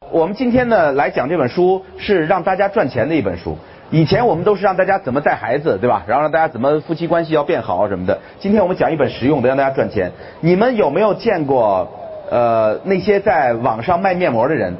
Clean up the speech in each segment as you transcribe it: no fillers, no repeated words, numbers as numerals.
我们今天呢来讲这本书是让大家赚钱的一本书。以前我们都是让大家怎么带孩子，对吧？然后让大家怎么夫妻关系要变好什么的。今天我们讲一本实用的，让大家赚钱。你们有没有见过那些在网上卖面膜的人？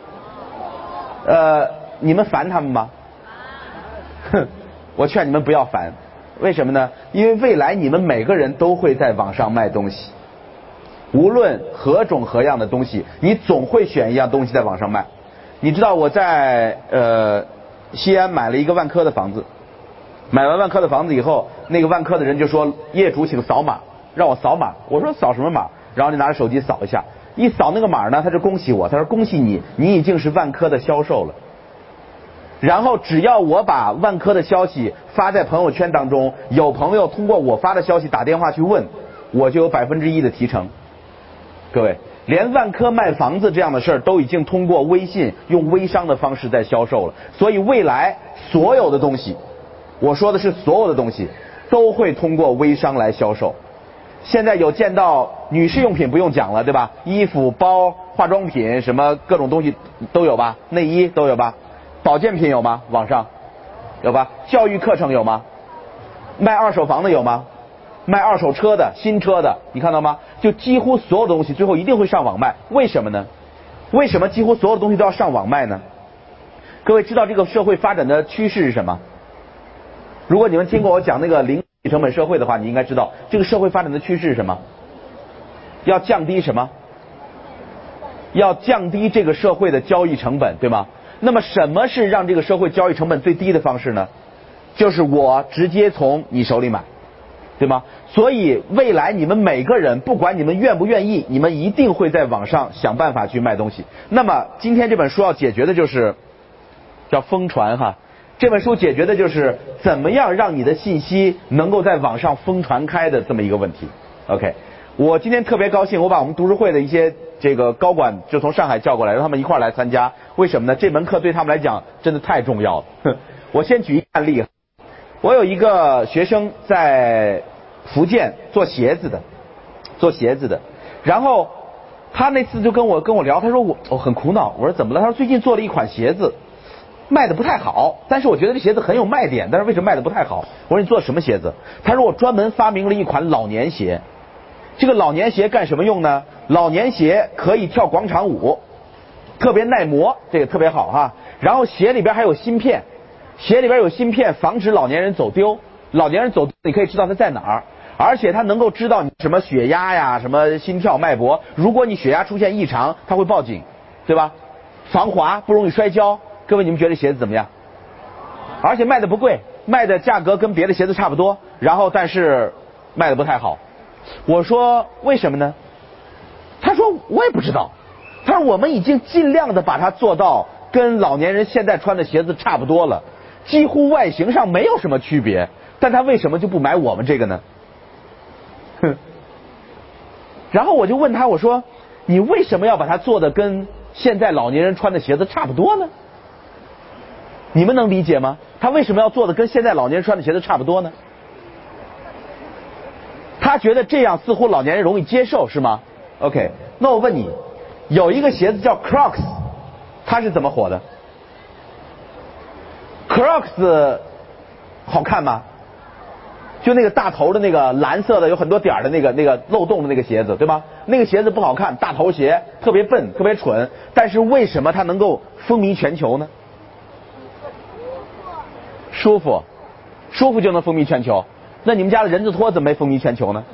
你们烦他们吗？哼，我劝你们不要烦。为什么呢？因为未来你们每个人都会在网上卖东西。无论何种何样的东西，你总会选一样东西在网上卖。你知道我在西安买了一个万科的房子，买完万科的房子以后，那个万科的人就说业主请扫码，让我扫码。我说扫什么码？然后就拿着手机扫一下，一扫那个码呢，他就恭喜我，他说恭喜你，你已经是万科的销售了。然后只要我把万科的消息发在朋友圈当中，有朋友通过我发的消息打电话去问，我就有1%的提成。各位，连万科卖房子这样的事儿都已经通过微信用微商的方式在销售了。所以未来所有的东西，我说的是所有的东西都会通过微商来销售。现在有见到女士用品不用讲了，对吧？衣服、包、化妆品什么各种东西都有吧？内衣都有吧？保健品有吗？网上有吧？教育课程有吗？卖二手房的有吗？卖二手车的、新车的，你看到吗？就几乎所有的东西最后一定会上网卖。为什么呢？为什么几乎所有的东西都要上网卖呢？各位知道这个社会发展的趋势是什么？如果你们听过我讲那个零成本社会的话，你应该知道这个社会发展的趋势是什么？要降低什么？要降低这个社会的交易成本，对吗？那么什么是让这个社会交易成本最低的方式呢？就是我直接从你手里买，对吗？所以未来你们每个人，不管你们愿不愿意，你们一定会在网上想办法去卖东西。那么今天这本书要解决的就是叫疯传哈。这本书解决的就是怎么样让你的信息能够在网上疯传开的这么一个问题。OK， 我今天特别高兴，我把我们读书会的一些这个高管就从上海叫过来，让他们一块来参加。为什么呢？这门课对他们来讲真的太重要了。我先举一个案例。我有一个学生在福建做鞋子的，然后他那次就跟我聊，他说我很苦恼。我说怎么了？他说最近做了一款鞋子，卖的不太好，但是我觉得这鞋子很有卖点，但是为什么卖的不太好？我说你做什么鞋子？他说我专门发明了一款老年鞋。这个老年鞋干什么用呢？老年鞋可以跳广场舞，特别耐磨，这个特别好哈。然后鞋里边还有芯片，鞋里边有芯片，防止老年人走丢。老年人走丢你可以知道他在哪儿，而且他能够知道你什么血压呀、什么心跳脉搏。如果你血压出现异常，他会报警，对吧？防滑，不容易摔跤。各位，你们觉得鞋子怎么样？而且卖的不贵，卖的价格跟别的鞋子差不多，然后但是卖的不太好。我说为什么呢？他说我也不知道。他说我们已经尽量的把它做到跟老年人现在穿的鞋子差不多了，几乎外形上没有什么区别，但他为什么就不买我们这个呢？然后我就问他，我说你为什么要把它做的跟现在老年人穿的鞋子差不多呢？你们能理解吗？他为什么要做的跟现在老年人穿的鞋子差不多呢？他觉得这样似乎老年人容易接受，是吗 ？OK， 那我问你，有一个鞋子叫 Crocs， 它是怎么火的 ？Crocs 好看吗？就那个大头的那个蓝色的有很多点的那个漏洞的那个鞋子，对吗？那个鞋子不好看，大头鞋，特别笨，特别蠢。但是为什么它能够风靡全球呢？舒服就能风靡全球。那你们家的人字拖怎么没风靡全球呢？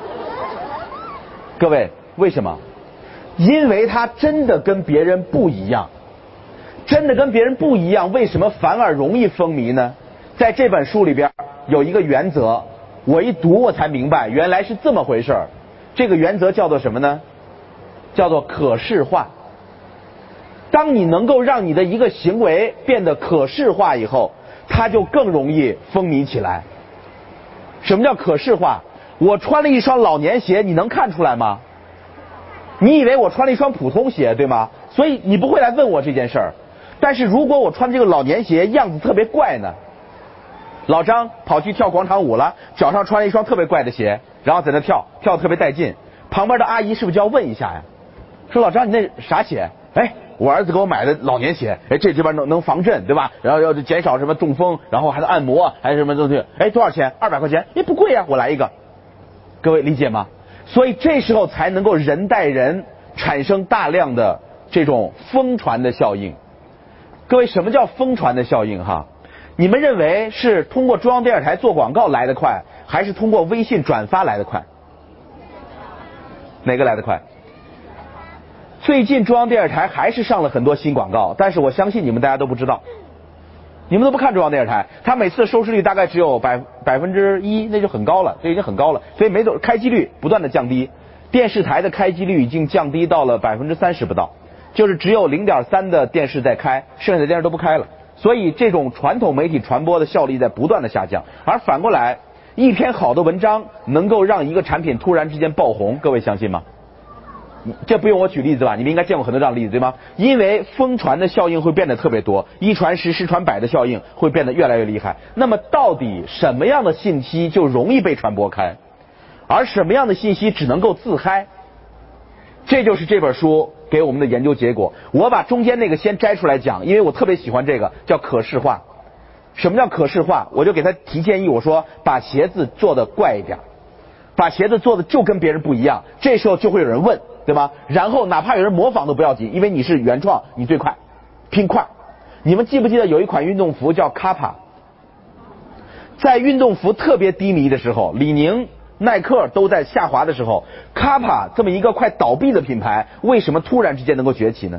各位，为什么？因为它真的跟别人不一样。真的跟别人不一样，为什么反而容易风靡呢？在这本书里边有一个原则，我一读我才明白，原来是这么回事儿。这个原则叫做什么呢？叫做可视化。当你能够让你的一个行为变得可视化以后，它就更容易风靡起来。什么叫可视化？我穿了一双老年鞋，你能看出来吗？你以为我穿了一双普通鞋，对吗？所以你不会来问我这件事儿。但是如果我穿这个老年鞋样子特别怪呢？老张跑去跳广场舞了，脚上穿了一双特别怪的鞋，然后在那跳得特别带劲。旁边的阿姨是不是就要问一下呀？说老张你那啥鞋？ 哎，我儿子给我买的老年鞋，哎，这边能防震，对吧？然后要减少什么中风，然后还能按摩，还是什么东西？哎，多少钱？200块钱，哎，不贵呀，我来一个。各位理解吗？所以这时候才能够人带人产生大量的这种疯传的效应。各位，什么叫疯传的效应？哈，你们认为是通过中央电视台做广告来得快，还是通过微信转发来得快？哪个来得快？最近中央电视台还是上了很多新广告，但是我相信你们大家都不知道，你们都不看中央电视台，它每次的收视率大概只有1%，那就很高了，这已经很高了，所以没走，开机率不断的降低，电视台的开机率已经降低到了30%不到，就是只有0.3的电视在开，剩下的电视都不开了，所以这种传统媒体传播的效力在不断的下降，而反过来，一篇好的文章能够让一个产品突然之间爆红，各位相信吗？这不用我举例子吧，你们应该见过很多这样的例子，对吗？因为疯传的效应会变得特别多，一传十，十传百的效应会变得越来越厉害。那么到底什么样的信息就容易被传播开，而什么样的信息只能够自嗨？这就是这本书给我们的研究结果。我把中间那个先摘出来讲，因为我特别喜欢这个，叫可视化。什么叫可视化？我就给他提建议，我说把鞋子做得怪一点，把鞋子做的就跟别人不一样，这时候就会有人问，对吗？然后哪怕有人模仿都不要紧，因为你是原创，你最快，拼快。你们记不记得有一款运动服叫卡帕？在运动服特别低迷的时候，李宁、耐克都在下滑的时候，卡帕这么一个快倒闭的品牌，为什么突然之间能够崛起呢？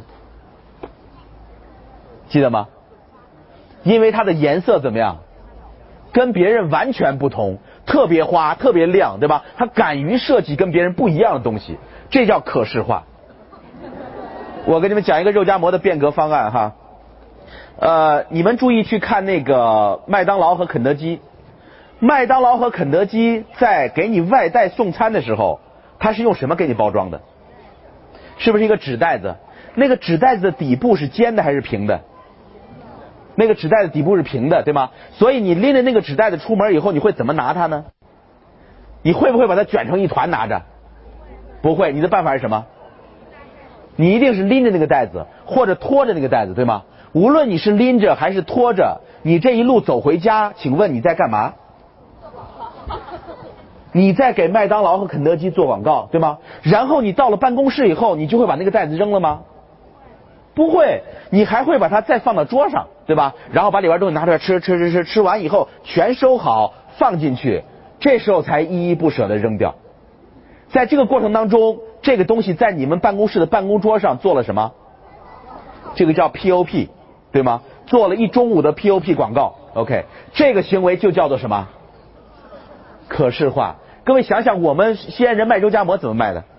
记得吗？因为它的颜色怎么样？跟别人完全不同，特别花，特别亮，对吧？它敢于设计跟别人不一样的东西，这叫可视化。我给你们讲一个肉夹馍的变革方案哈。你们注意去看那个麦当劳和肯德基。麦当劳和肯德基在给你外带送餐的时候，它是用什么给你包装的？是不是一个纸袋子？那个纸袋子的底部是尖的还是平的？那个纸袋子底部是平的，对吗？所以你拎着那个纸袋子出门以后，你会怎么拿它呢？你会不会把它卷成一团拿着？不会。你的办法是什么？你一定是拎着那个袋子，或者拖着那个袋子，对吗？无论你是拎着还是拖着，你这一路走回家，请问你在干嘛？你在给麦当劳和肯德基做广告，对吗？然后你到了办公室以后，你就会把那个袋子扔了吗？不会，你还会把它再放到桌上，对吧？然后把里边东西拿出来吃完以后全收好放进去，这时候才依依不舍地扔掉。在这个过程当中，这个东西在你们办公室的办公桌上做了什么？这个叫 POP， 对吗？做了一中午的 POP 广告 ，OK， 这个行为就叫做什么？可视化。各位想想，我们西安人卖肉夹馍怎么卖的？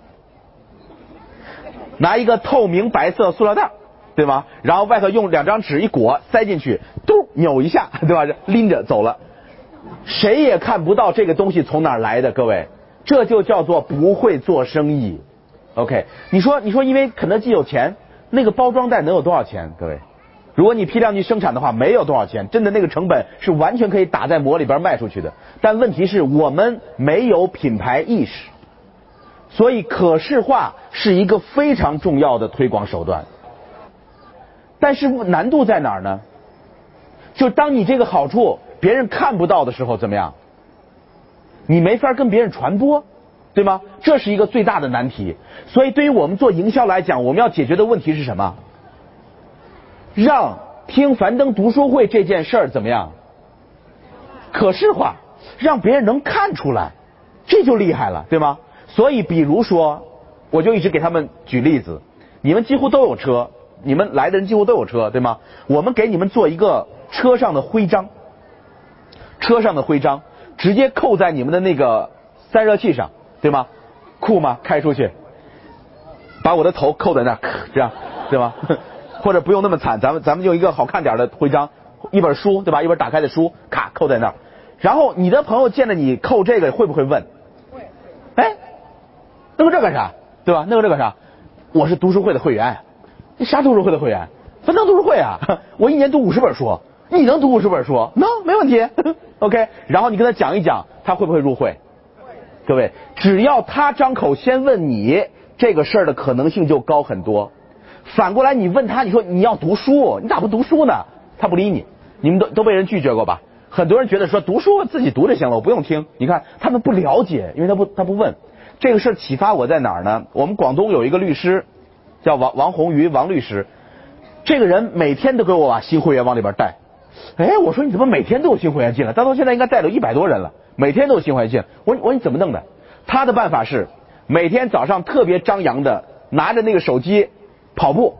拿一个透明白色塑料袋，对吗？然后外头用2张纸一裹，塞进去，嘟扭一下，对吧？拎着走了，谁也看不到这个东西从哪儿来的。各位，这就叫做不会做生意。OK， 你说，因为肯德基有钱，那个包装袋能有多少钱？各位，如果你批量去生产的话，没有多少钱，真的那个成本是完全可以打在馍里边卖出去的。但问题是我们没有品牌意识，所以可视化是一个非常重要的推广手段。但是难度在哪儿呢？就当你这个好处别人看不到的时候怎么样？你没法跟别人传播，对吗？这是一个最大的难题。所以对于我们做营销来讲，我们要解决的问题是什么？让听樊登读书会这件事儿怎么样？可视化，让别人能看出来，这就厉害了，对吗？所以比如说，我就一直给他们举例子，你们几乎都有车，你们来的人几乎都有车，对吗？我们给你们做一个车上的徽章，直接扣在你们的那个散热器上，对吗？酷吗？开出去，把我的头扣在那儿，这样，对吧？或者不用那么惨，咱们用一个好看点的徽章，一本书，对吧？一本打开的书，咔扣在那儿。然后你的朋友见了你扣这个，会不会问？会。哎，弄这干啥？对吧？弄这干啥？我是读书会的会员。你啥读书会的会员？樊登读书会啊！我一年读50本书，你能读50本书？能，没问题。OK， 然后你跟他讲一讲，他会不会入会？各位，只要他张口先问你，这个事儿的可能性就高很多。 反过来你问他，你说你要读书，你咋不读书呢？他不理你。你们都被人拒绝过吧？很多人觉得说读书自己读就行了，我不用听。你看他们不了解，因为他不问。这个事启发我在哪儿呢？我们广东有一个律师叫王宏瑜，王律师。这个人每天都给我把新会员往里边带。我说你怎么每天都有新会员进来？他到现在应该带了100多人了，每天都有新会员进来。我说你怎么弄的？他的办法是每天早上特别张扬的拿着那个手机跑步，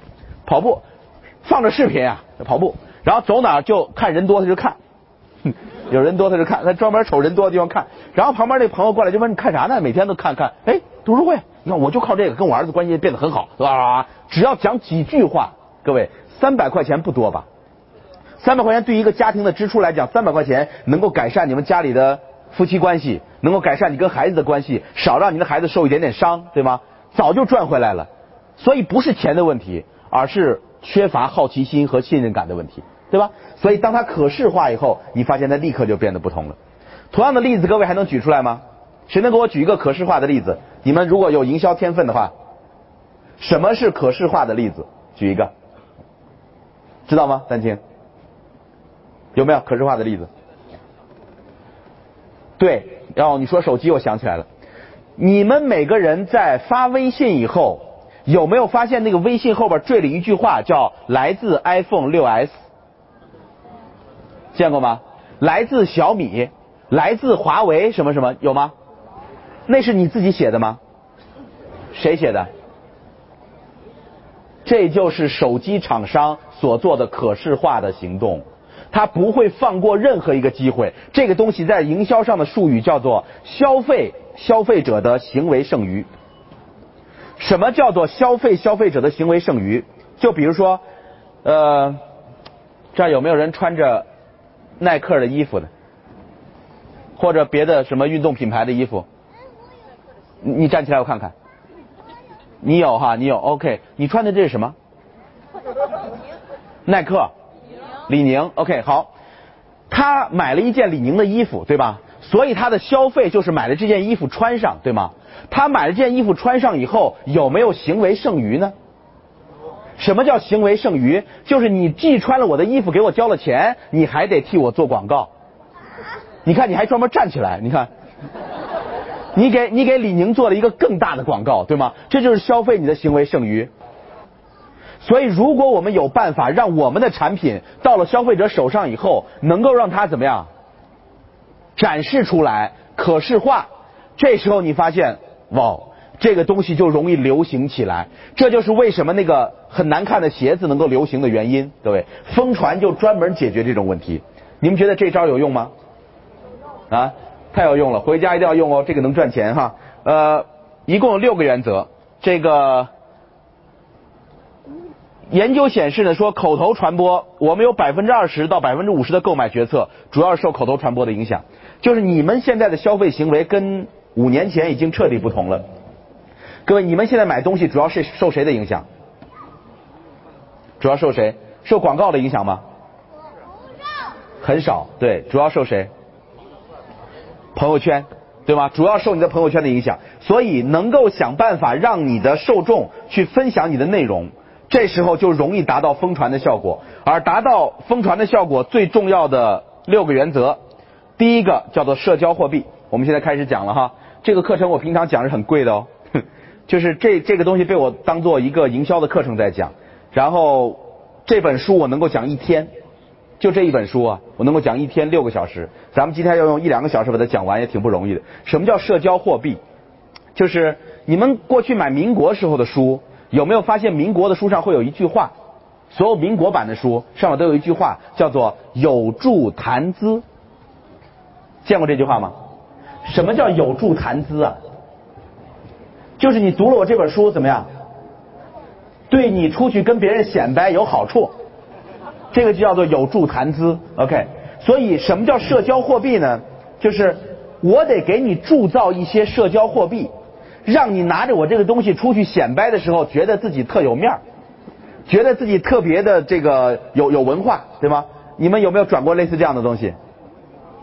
放着视频啊跑步，然后走哪就看人多他就看，有人多他就看，他专门瞅人多的地方看。然后旁边那朋友过来就问你看啥呢？每天都看，读书会。你看我就靠这个跟我儿子关系变得很好，只要讲几句话，各位300块钱不多吧？300块钱对于一个家庭的支出来讲，300块钱能够改善你们家里的夫妻关系，能够改善你跟孩子的关系，少让你的孩子受一点点伤，对吗？早就赚回来了。所以不是钱的问题，而是缺乏好奇心和信任感的问题，对吧？所以当它可视化以后，你发现它立刻就变得不同了。同样的例子各位还能举出来吗？谁能给我举一个可视化的例子？你们如果有营销天分的话，什么是可视化的例子？举一个，知道吗？丹青有没有可视化的例子？对，然后你说手机，我想起来了。你们每个人在发微信以后，有没有发现那个微信后边缀了一句话叫来自 iPhone 6s？ 见过吗？来自小米，来自华为什么什么，有吗？那是你自己写的吗？谁写的？这就是手机厂商所做的可视化的行动，他不会放过任何一个机会。这个东西在营销上的术语叫做消费者的行为剩余。什么叫做消费者的行为剩余？就比如说这儿有没有人穿着耐克的衣服的，或者别的什么运动品牌的衣服？你站起来我看看。你有哈，你有 OK。 你穿的这是什么？耐克李宁 OK。 好，他买了一件李宁的衣服，对吧？所以他的消费就是买了这件衣服穿上，对吗？他买了这件衣服穿上以后，有没有行为剩余呢？什么叫行为剩余？就是你既穿了我的衣服给我交了钱，你还得替我做广告。你看你还专门站起来，你看你给李宁做了一个更大的广告，对吗？这就是消费你的行为剩余。所以如果我们有办法让我们的产品到了消费者手上以后，能够让它怎么样展示出来，可视化，这时候你发现这个东西就容易流行起来。这就是为什么那个很难看的鞋子能够流行的原因，各位。疯传就专门解决这种问题。你们觉得这招有用吗？太有用了，回家一定要用哦，这个能赚钱哈。一共有6个原则。这个研究显示呢，说口头传播，我们有20%到50%的购买决策主要是受口头传播的影响。就是你们现在的消费行为跟5年前已经彻底不同了。各位，你们现在买东西主要是受谁的影响？主要受谁？受广告的影响吗？很少。对，主要受谁？朋友圈，对吗？主要受你的朋友圈的影响。所以能够想办法让你的受众去分享你的内容，这时候就容易达到疯传的效果。而达到疯传的效果最重要的6个原则，第一个叫做社交货币。我们现在开始讲了哈，这个课程我平常讲是很贵的哦，就是这个东西被我当做一个营销的课程在讲。然后这本书我能够讲1天，就这一本书啊，我能够讲1天6个小时。咱们今天要用1-2个小时把它讲完，也挺不容易的。什么叫社交货币？就是你们过去买民国时候的书，有没有发现民国的书上会有一句话？所有民国版的书上面都有一句话，叫做有助谈资。见过这句话吗？什么叫有助谈资啊？就是你读了我这本书怎么样，对你出去跟别人显摆有好处，这个就叫做有助谈资。 OK。 所以什么叫社交货币呢？就是我得给你铸造一些社交货币，让你拿着我这个东西出去显摆的时候觉得自己特有面儿，觉得自己特别的这个有文化，对吗？你们有没有转过类似这样的东西？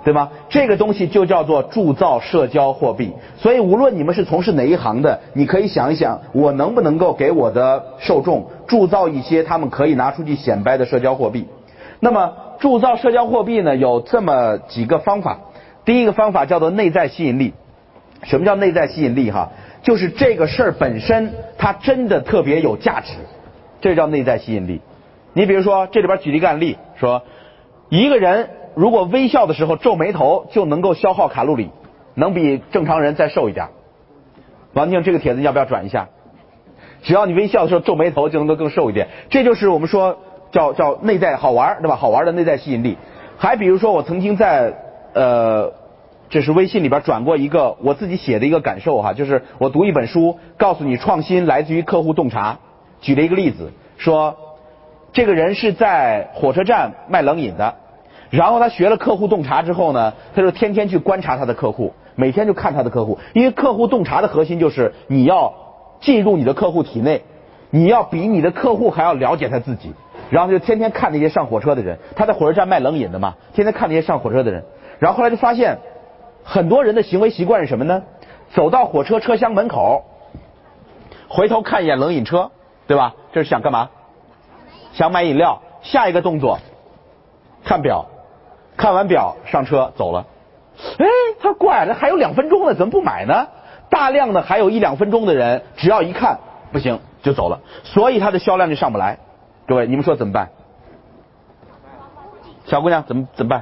对吗？这个东西就叫做铸造社交货币。所以无论你们是从事哪一行的，你可以想一想，我能不能够给我的受众铸造一些他们可以拿出去显摆的社交货币。那么铸造社交货币呢，有这么几个方法。第一个方法叫做内在吸引力。什么叫内在吸引力哈？就是这个事儿本身它真的特别有价值，这叫内在吸引力。你比如说这里边举了一个案例，说一个人如果微笑的时候皱眉头就能够消耗卡路里，能比正常人再瘦一点。王静，这个帖子要不要转一下？只要你微笑的时候皱眉头就能够更瘦一点，这就是我们说叫内在好玩，对吧？好玩的内在吸引力。还比如说我曾经在这是微信里边转过一个我自己写的一个感受哈，就是我读一本书，告诉你创新来自于客户洞察。举了一个例子，说这个人是在火车站卖冷饮的，然后他学了客户洞察之后呢，他就天天去观察他的客户，每天就看他的客户，因为客户洞察的核心就是你要进入你的客户体内，你要比你的客户还要了解他自己，然后就天天看那些上火车的人，他在火车站卖冷饮的嘛，天天看那些上火车的人，然后后来就发现很多人的行为习惯是什么呢？走到火车车厢门口，回头看一眼冷饮车，对吧？这是想干嘛？想买饮料。下一个动作，看表，看完表上车走了。哎，他怪了，还有2分钟呢，怎么不买呢？大量的还有1-2分钟的人，只要一看不行就走了，所以他的销量就上不来。各位，你们说怎么办？小姑娘怎么办？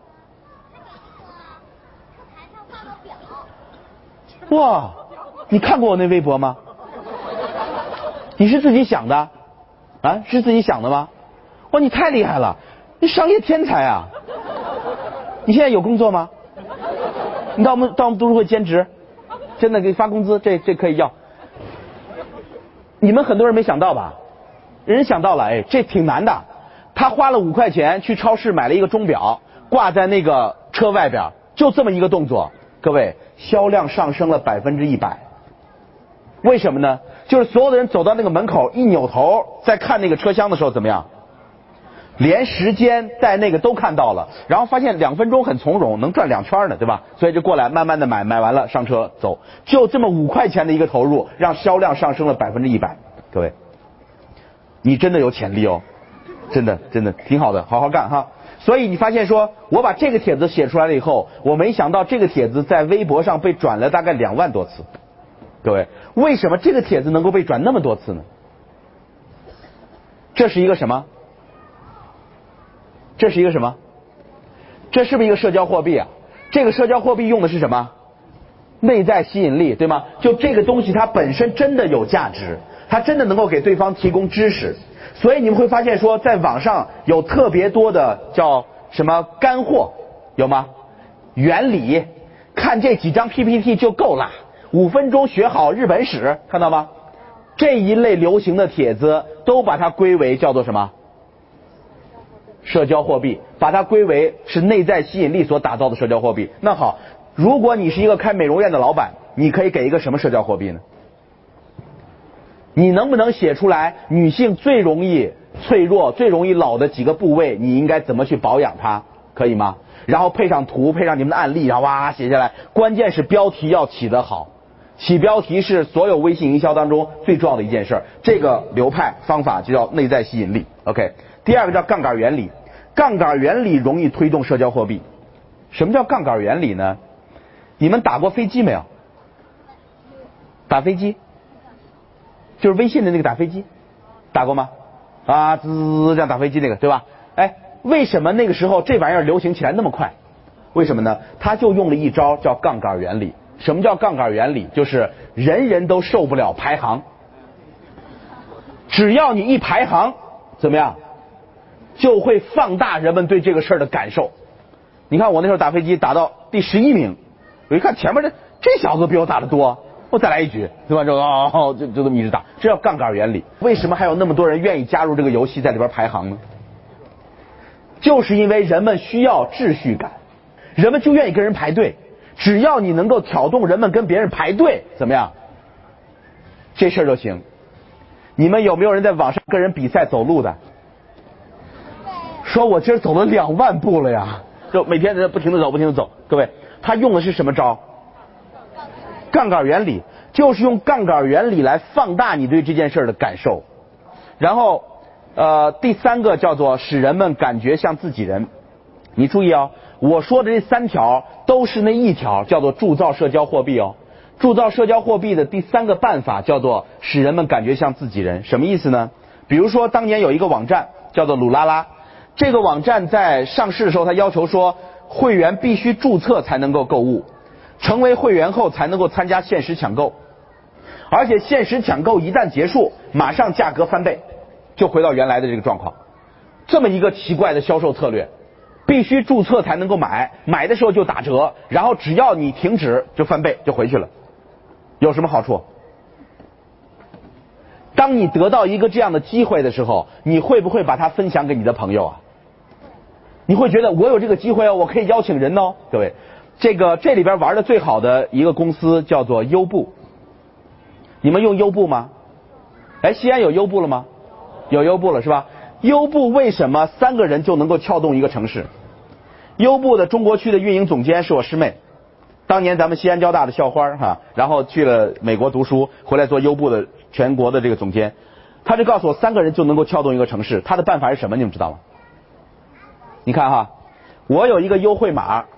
哇，你看过我那微博吗？你是自己想的啊？是自己想的吗？哇，你太厉害了，你商业天才啊！你现在有工作吗？你到我们读书会兼职，真的给发工资，这可以要。你们很多人没想到吧？人想到了，哎，这挺难的。他花了5块钱去超市买了一个钟表，挂在那个车外边，就这么一个动作，各位，销量上升了100%。为什么呢？就是所有的人走到那个门口，一扭头在看那个车厢的时候怎么样？连时间带那个都看到了，然后发现2分钟很从容，能转2圈呢，对吧？所以就过来慢慢的买完了上车走，就这么5块钱的一个投入，让销量上升了100%。各位，你真的有潜力哦，真的挺好的，好好干哈。所以你发现说，我把这个帖子写出来了以后，我没想到这个帖子在微博上被转了大概2万多次。各位，为什么这个帖子能够被转那么多次呢？这是一个什么？这是一个什么？这是不是一个社交货币啊？这个社交货币用的是什么？内在吸引力，对吗？就这个东西它本身真的有价值，它真的能够给对方提供知识。所以你们会发现说，在网上有特别多的叫什么干货，有吗？原理，看这几张 PPT 就够了，5分钟学好日本史，看到吗？这一类流行的帖子都把它归为叫做什么？社交货币，把它归为是内在吸引力所打造的社交货币。那好，如果你是一个开美容院的老板，你可以给一个什么社交货币呢？你能不能写出来女性最容易脆弱、最容易老的几个部位，你应该怎么去保养它，可以吗？然后配上图，配上你们的案例，然后哇写下来。关键是标题要起得好，起标题是所有微信营销当中最重要的一件事。这个流派方法就叫内在吸引力。OK， 第二个叫杠杆原理。杠杆原理容易推动社交货币。什么叫杠杆原理呢？你们打过飞机没有？打飞机就是微信的那个打飞机，打过吗？啊，滋这样打飞机那个，对吧？哎，为什么那个时候这玩意儿流行起来那么快？为什么呢？他就用了一招叫杠杆原理。什么叫杠杆原理？就是人人都受不了排行，只要你一排行，怎么样？就会放大人们对这个事儿的感受。你看我那时候打飞机打到第11名，我一看前面这小子比我打得多，我再来一局，对吧？就这么一直打，这叫杠杆原理。为什么还有那么多人愿意加入这个游戏，在里边排行呢？就是因为人们需要秩序感，人们就愿意跟人排队。只要你能够挑动人们跟别人排队，怎么样？这事儿就行。你们有没有人在网上跟人比赛走路的？说我今儿走了2万步了呀！ 就每天在不停的走，不停的走。各位，他用的是什么招？杠杆原理，就是用杠杆原理来放大你对这件事的感受。然后第三个叫做使人们感觉像自己人。你注意哦，我说的这3条都是那一条，叫做铸造社交货币哦。铸造社交货币的第3个办法叫做使人们感觉像自己人。什么意思呢？比如说当年有一个网站叫做鲁拉拉，这个网站在上市的时候，它要求说会员必须注册才能够购物，成为会员后才能够参加限时抢购，而且限时抢购一旦结束，马上价格翻倍，就回到原来的这个状况。这么一个奇怪的销售策略，必须注册才能够买，买的时候就打折，然后只要你停止就翻倍就回去了。有什么好处？当你得到一个这样的机会的时候，你会不会把它分享给你的朋友啊？你会觉得我有这个机会哦，我可以邀请人哦。各位，这里边玩的最好的一个公司叫做优步。你们用优步吗？哎，西安有优步了吗？有优步了是吧？优步为什么3个人就能够撬动一个城市？优步的中国区的运营总监是我师妹，当年咱们西安交大的校花哈，然后去了美国读书，回来做优步的全国的这个总监。他就告诉我3个人就能够撬动一个城市，他的办法是什么？你们知道吗？你看哈，我有一个优惠码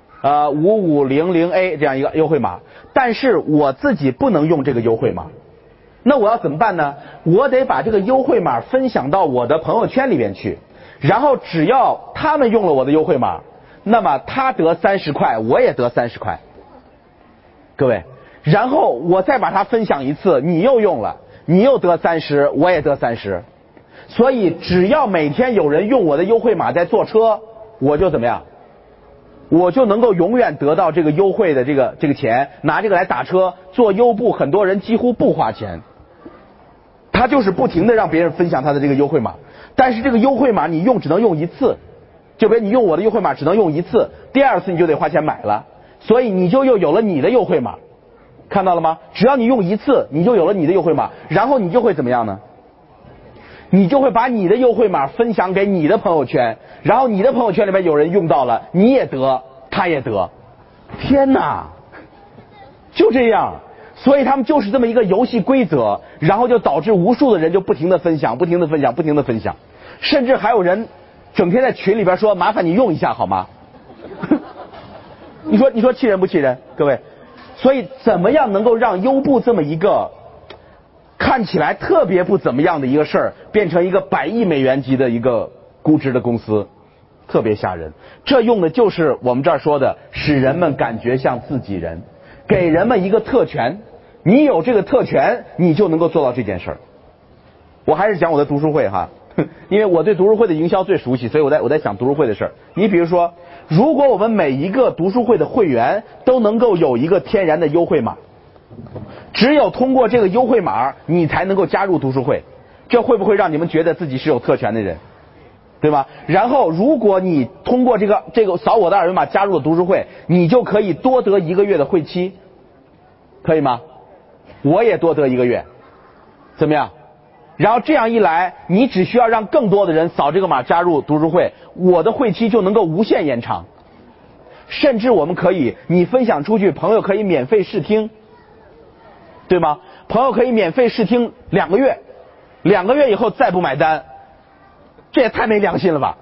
5500A 这样一个优惠码，但是我自己不能用这个优惠码，那我要怎么办呢？我得把这个优惠码分享到我的朋友圈里面去，然后只要他们用了我的优惠码，那么他得30块，我也得30块。各位，然后我再把它分享一次，你又用了，你又得30，我也得30。所以只要每天有人用我的优惠码在坐车，我就怎么样？我就能够永远得到这个优惠的这个钱，拿这个来打车。做优步很多人几乎不花钱，他就是不停的让别人分享他的这个优惠码，但是这个优惠码你只能用一次，就比如你用我的优惠码只能用一次，第2次你就得花钱买了，所以你就又有了你的优惠码，看到了吗？只要你用一次，你就有了你的优惠码，然后你就会怎么样呢？你就会把你的优惠码分享给你的朋友圈，然后你的朋友圈里面有人用到了，你也得，他也得。天哪，就这样。所以他们就是这么一个游戏规则，然后就导致无数的人就不停的分享，不停的分享，不停的分享，甚至还有人整天在群里边说麻烦你用一下好吗？你说气人不气人？各位，所以怎么样能够让优步这么一个看起来特别不怎么样的一个事儿，变成一个100亿美元级的一个估值的公司，特别吓人。这用的就是我们这儿说的，使人们感觉像自己人，给人们一个特权，你有这个特权，你就能够做到这件事儿。我还是讲我的读书会哈，因为我对读书会的营销最熟悉，所以我在讲读书会的事儿。你比如说，如果我们每一个读书会的会员都能够有一个天然的优惠码，只有通过这个优惠码，你才能够加入读书会，这会不会让你们觉得自己是有特权的人？对吧？然后如果你通过这个扫我的2维码加入了读书会，你就可以多得1个月的会期，可以吗？我也多得1个月，怎么样？然后这样一来，你只需要让更多的人扫这个码加入读书会，我的会期就能够无限延长。甚至我们可以，你分享出去，朋友可以免费试听，对吗？朋友可以免费试听2个月，2个月以后再不买单，这也太没良心了吧？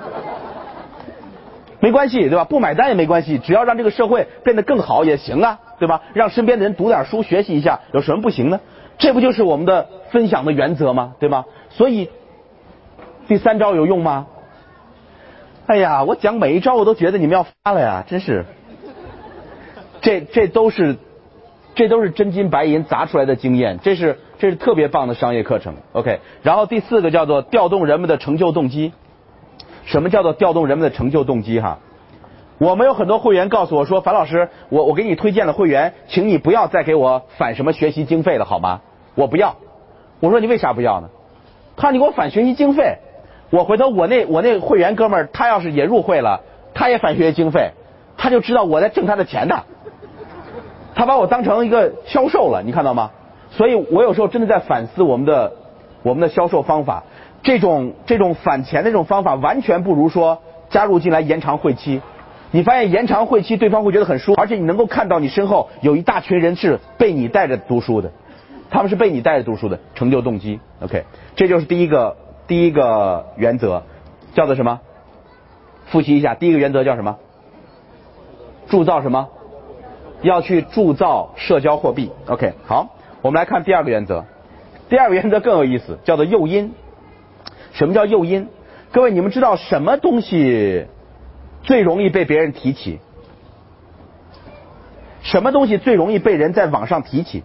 没关系，对吧？不买单也没关系，只要让这个社会变得更好也行啊，对吧？让身边的人读点书学习一下，有什么不行呢？这不就是我们的分享的原则吗？对吗？所以第3招有用吗？哎呀，我讲每一招我都觉得你们要发了呀，真是。这都是真金白银砸出来的经验，这是特别棒的商业课程。OK， 然后第4个叫做调动人们的成就动机。什么叫做调动人们的成就动机哈？我们有很多会员告诉我说，樊老师，我给你推荐了会员，请你不要再给我返什么学习经费了好吗？我不要。我说你为啥不要呢？他说你给我返学习经费，我回头我那会员哥们儿，他要是也入会了，他也返学习经费，他就知道我在挣他的钱的，他把我当成一个销售了，你看到吗？所以我有时候真的在反思我们的销售方法，这种返钱的这种方法完全不如说加入进来延长会期，你发现延长会期对方会觉得很舒服，而且你能够看到你身后有一大群人是被你带着读书的，他们是被你带着读书的，成就动机。OK， 这就是第一个原则，叫做什么？复习一下，第一个原则叫什么？铸造什么？要去铸造社交货币。OK， 好，我们来看第二个原则。第二个原则更有意思，叫做诱因。什么叫诱因？各位，你们知道什么东西最容易被别人提起？什么东西最容易被人在网上提起？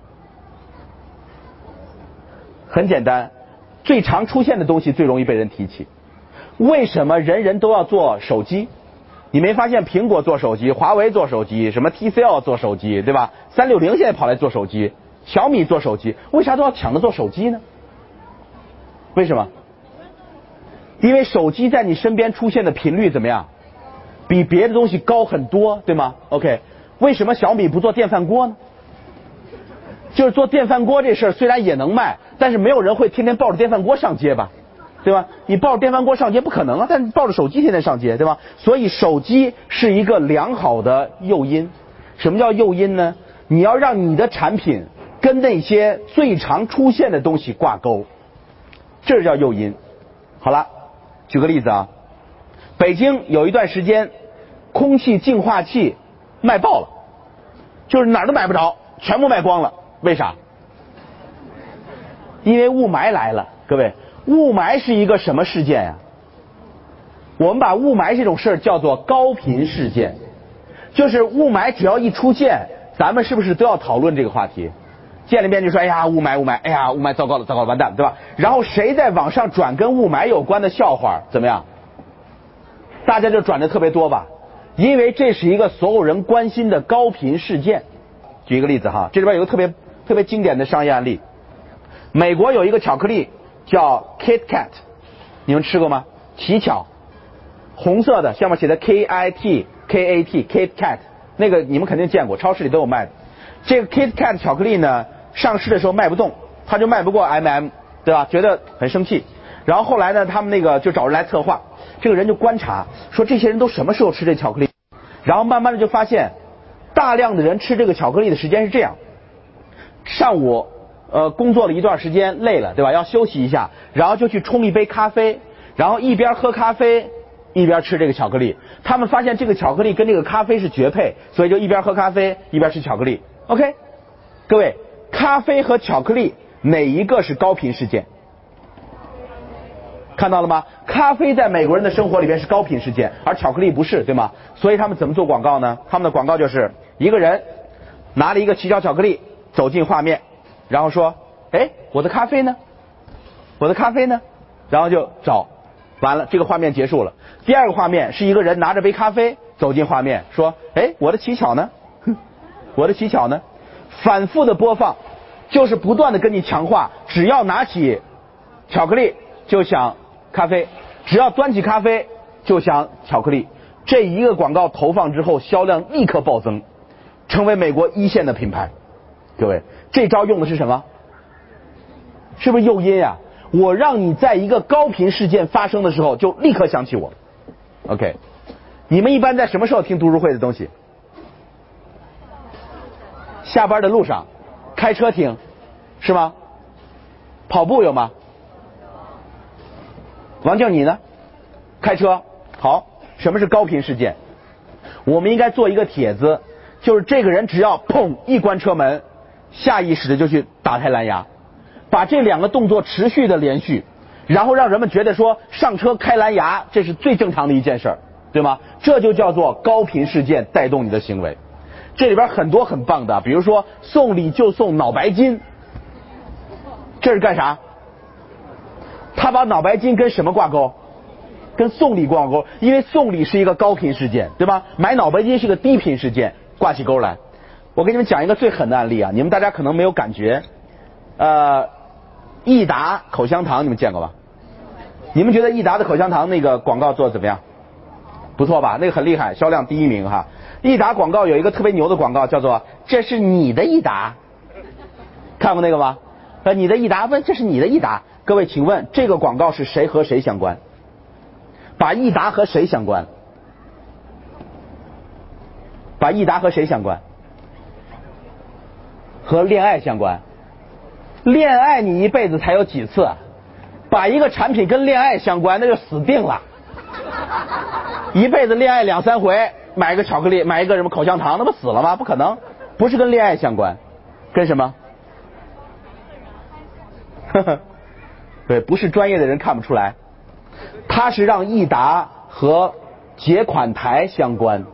很简单，最常出现的东西最容易被人提起。为什么人人都要做手机？你没发现苹果做手机，华为做手机，什么 TCL 做手机，对吧？360现在跑来做手机，小米做手机，为啥都要抢着做手机呢？为什么？因为手机在你身边出现的频率怎么样？比别的东西高很多，对吗 ？OK， 为什么小米不做电饭锅呢？就是做电饭锅这事儿虽然也能卖，但是没有人会天天抱着电饭锅上街吧，对吧？你抱着电饭锅上街不可能啊，但是抱着手机天天上街，对吧？所以手机是一个良好的诱因。什么叫诱因呢？你要让你的产品跟那些最常出现的东西挂钩，这叫诱因。好了，举个例子啊，北京有一段时间空气净化器卖爆了，就是哪儿都买不着，全部卖光了。为啥？因为雾霾来了。各位，雾霾是一个什么事件呀？我们把雾霾这种事儿叫做高频事件，就是雾霾只要一出现，咱们是不是都要讨论这个话题？见了面就说，哎呀雾霾，哎呀雾霾，糟糕了，完蛋了，对吧？然后谁在网上转跟雾霾有关的笑话，怎么样？大家就转的特别多吧，因为这是一个所有人关心的高频事件。举一个例子哈，这里边有个特别经典的商业案例。美国有一个巧克力叫 Kit Kat， 你们吃过吗？奇巧，红色的，下面写的 KIT Kit Kat， 那个你们肯定见过，超市里都有卖的。这个 Kit Kat 巧克力呢，上市的时候卖不动，他就卖不过 MM， 对吧？觉得很生气。然后后来呢，他们那个就找人来策划，这个人就观察，说这些人都什么时候吃这巧克力？然后慢慢的就发现，大量的人吃这个巧克力的时间是这样：上午工作了一段时间累了，对吧？要休息一下，然后就去冲一杯咖啡，然后一边喝咖啡一边吃这个巧克力。他们发现这个巧克力跟这个咖啡是绝配，所以就一边喝咖啡一边吃巧克力。OK， 各位，咖啡和巧克力哪一个是高频事件？看到了吗？咖啡在美国人的生活里边是高频事件，而巧克力不是，对吗？所以他们怎么做广告呢？他们的广告就是一个人拿了一个奇巧巧克力走进画面，然后说，哎，我的咖啡呢？我的咖啡呢？然后就找，完了这个画面结束了。第二个画面是一个人拿着杯咖啡走进画面，说，哎，我的奇巧呢？我的奇巧呢？反复的播放，就是不断的跟你强化，只要拿起巧克力就想咖啡，只要端起咖啡就想巧克力。这一个广告投放之后，销量立刻暴增，成为美国一线的品牌。各位，这招用的是什么？是不是诱因啊？我让你在一个高频事件发生的时候就立刻想起我。OK， 你们一般在什么时候听读书会的东西？下班的路上，开车听，是吗？跑步有吗？王静你呢？开车。好，什么是高频事件？我们应该做一个帖子，就是这个人只要砰一关车门，下意识的就去打开蓝牙，把这两个动作持续的连续，然后让人们觉得说上车开蓝牙这是最正常的一件事儿，对吗？这就叫做高频事件带动你的行为。这里边很多很棒的，比如说送礼就送脑白金，这是干啥？他把脑白金跟什么挂钩？跟送礼挂钩，因为送礼是一个高频事件，对吧？买脑白金是个低频事件，挂起钩来。我给你们讲一个最狠的案例啊，你们大家可能没有感觉。益达口香糖你们见过吧？你们觉得益达的口香糖那个广告做的怎么样？不错吧？那个很厉害，销量第1名哈。益达广告有一个特别牛的广告，叫做这是你的益达，看过那个吗？你的益达，问这是你的益达。各位请问这个广告是谁和谁相关？ 把益达和谁相关？把益达和谁相关？和恋爱相关。恋爱你一辈子才有几次？把一个产品跟恋爱相关，那就死定了。一辈子恋爱2、3回，买一个巧克力，买一个什么口香糖，那不死了吗？不可能，不是跟恋爱相关，跟什么？对，不是专业的人看不出来，它是让益达和结款台相关。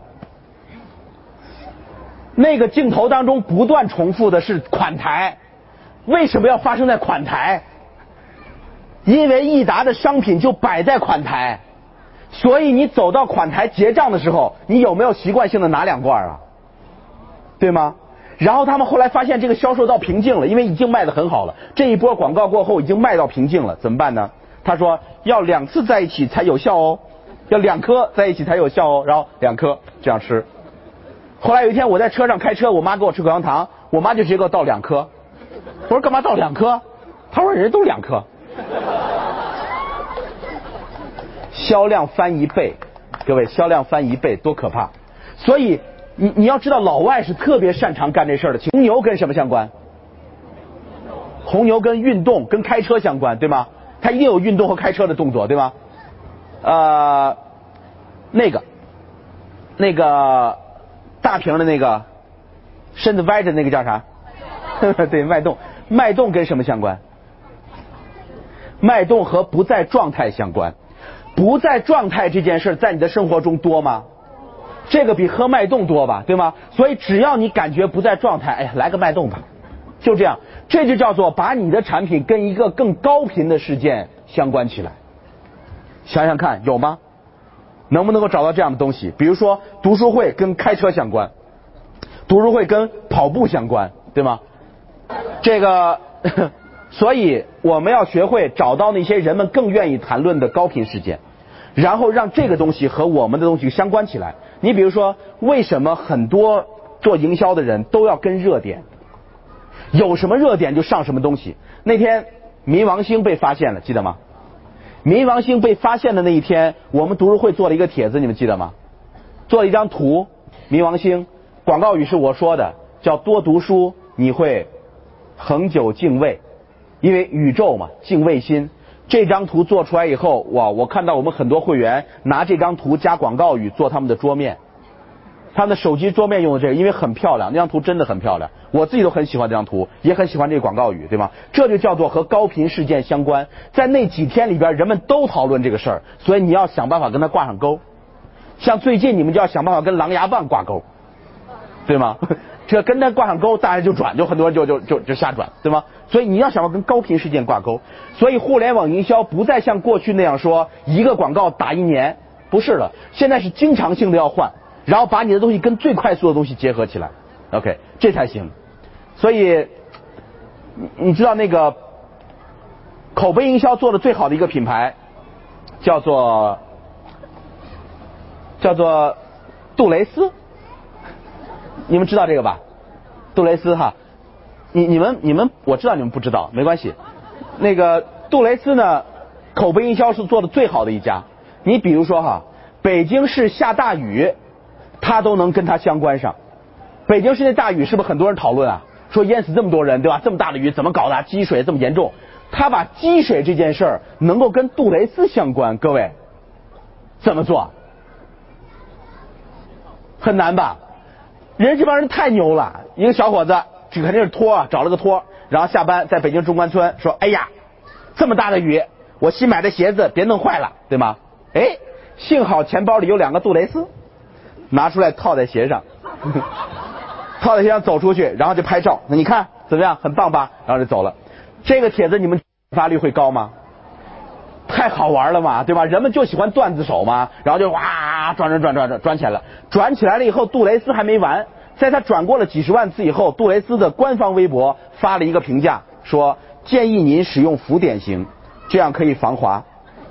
那个镜头当中不断重复的是款台，为什么要发生在款台？因为益达的商品就摆在款台，所以你走到款台结账的时候，你有没有习惯性的拿2罐啊？对吗？然后他们后来发现这个销售到瓶颈了，因为已经卖得很好了，这一波广告过后已经卖到瓶颈了，怎么办呢？他说要2次在一起才有效哦，要2颗在一起才有效哦，然后2颗这样吃。后来有一天我在车上开车，我妈给我吃口香糖，我妈就直接给我倒2颗。我说干嘛倒2颗？她说人家都2颗。销量翻1倍，各位，销量翻1倍多可怕！所以你要知道，老外是特别擅长干这事儿的。红牛跟什么相关？红牛跟运动、跟开车相关，对吗？它一定有运动和开车的动作，对吗？那个大瓶的那个身子歪着那个叫啥？对，脉动。脉动跟什么相关？脉动和不在状态相关。不在状态这件事在你的生活中多吗？这个比喝脉动多吧，对吗？所以只要你感觉不在状态，哎呀，来个脉动吧，就这样。这就叫做把你的产品跟一个更高频的事件相关起来。想想看，有吗？能不能够找到这样的东西？比如说读书会跟开车相关，读书会跟跑步相关，对吗？这个所以我们要学会找到那些人们更愿意谈论的高频事件，然后让这个东西和我们的东西相关起来。你比如说，为什么很多做营销的人都要跟热点？有什么热点就上什么东西。那天冥王星被发现了，记得吗？冥王星被发现的那一天，我们读书会做了一个帖子，你们记得吗？做了一张图，冥王星，广告语是我说的，叫多读书你会恒久敬畏。因为宇宙嘛，敬畏心。这张图做出来以后，哇，我看到我们很多会员拿这张图加广告语做他们的桌面，他们的手机桌面用的这个，因为很漂亮，那张图真的很漂亮，我自己都很喜欢这张图，也很喜欢这个广告语，对吗？这就叫做和高频事件相关。在那几天里边，人们都讨论这个事儿，所以你要想办法跟它挂上钩。像最近你们就要想办法跟狼牙棒挂钩，对吗？这跟它挂上钩，大家就转，就很多人就瞎转，对吗？所以你要想要跟高频事件挂钩。所以互联网营销不再像过去那样说一个广告打1年，不是了，现在是经常性的要换，然后把你的东西跟最快速的东西结合起来 ，OK， 这才行。所以你知道那个口碑营销做的最好的一个品牌叫做杜蕾斯，你们知道这个吧？杜蕾斯哈，你们，我知道你们不知道，没关系。那个杜蕾斯呢，口碑营销是做的最好的一家。你比如说哈，北京市下大雨，它都能跟它相关上。北京市那大雨是不是很多人讨论啊？说淹死这么多人，对吧？这么大的雨怎么搞的？积水这么严重，他把积水这件事儿能够跟杜蕾斯相关，各位怎么做？很难吧？人这帮人太牛了，一个小伙子，这肯定是托啊，找了个托，然后下班在北京中关村说：“哎呀，这么大的雨，我新买的鞋子别弄坏了，对吗？”哎，幸好钱包里有2个杜蕾斯，拿出来套在鞋上，套在鞋上走出去，然后就拍照。那你看怎么样？很棒吧？然后就走了。这个帖子你们转发率会高吗？太好玩了嘛，对吧？人们就喜欢段子手嘛，然后就哇转起来了。转起来了以后，杜蕾斯还没完，在他转过了几十万次以后，杜蕾斯的官方微博发了一个评价，说建议您使用浮点型，这样可以防滑。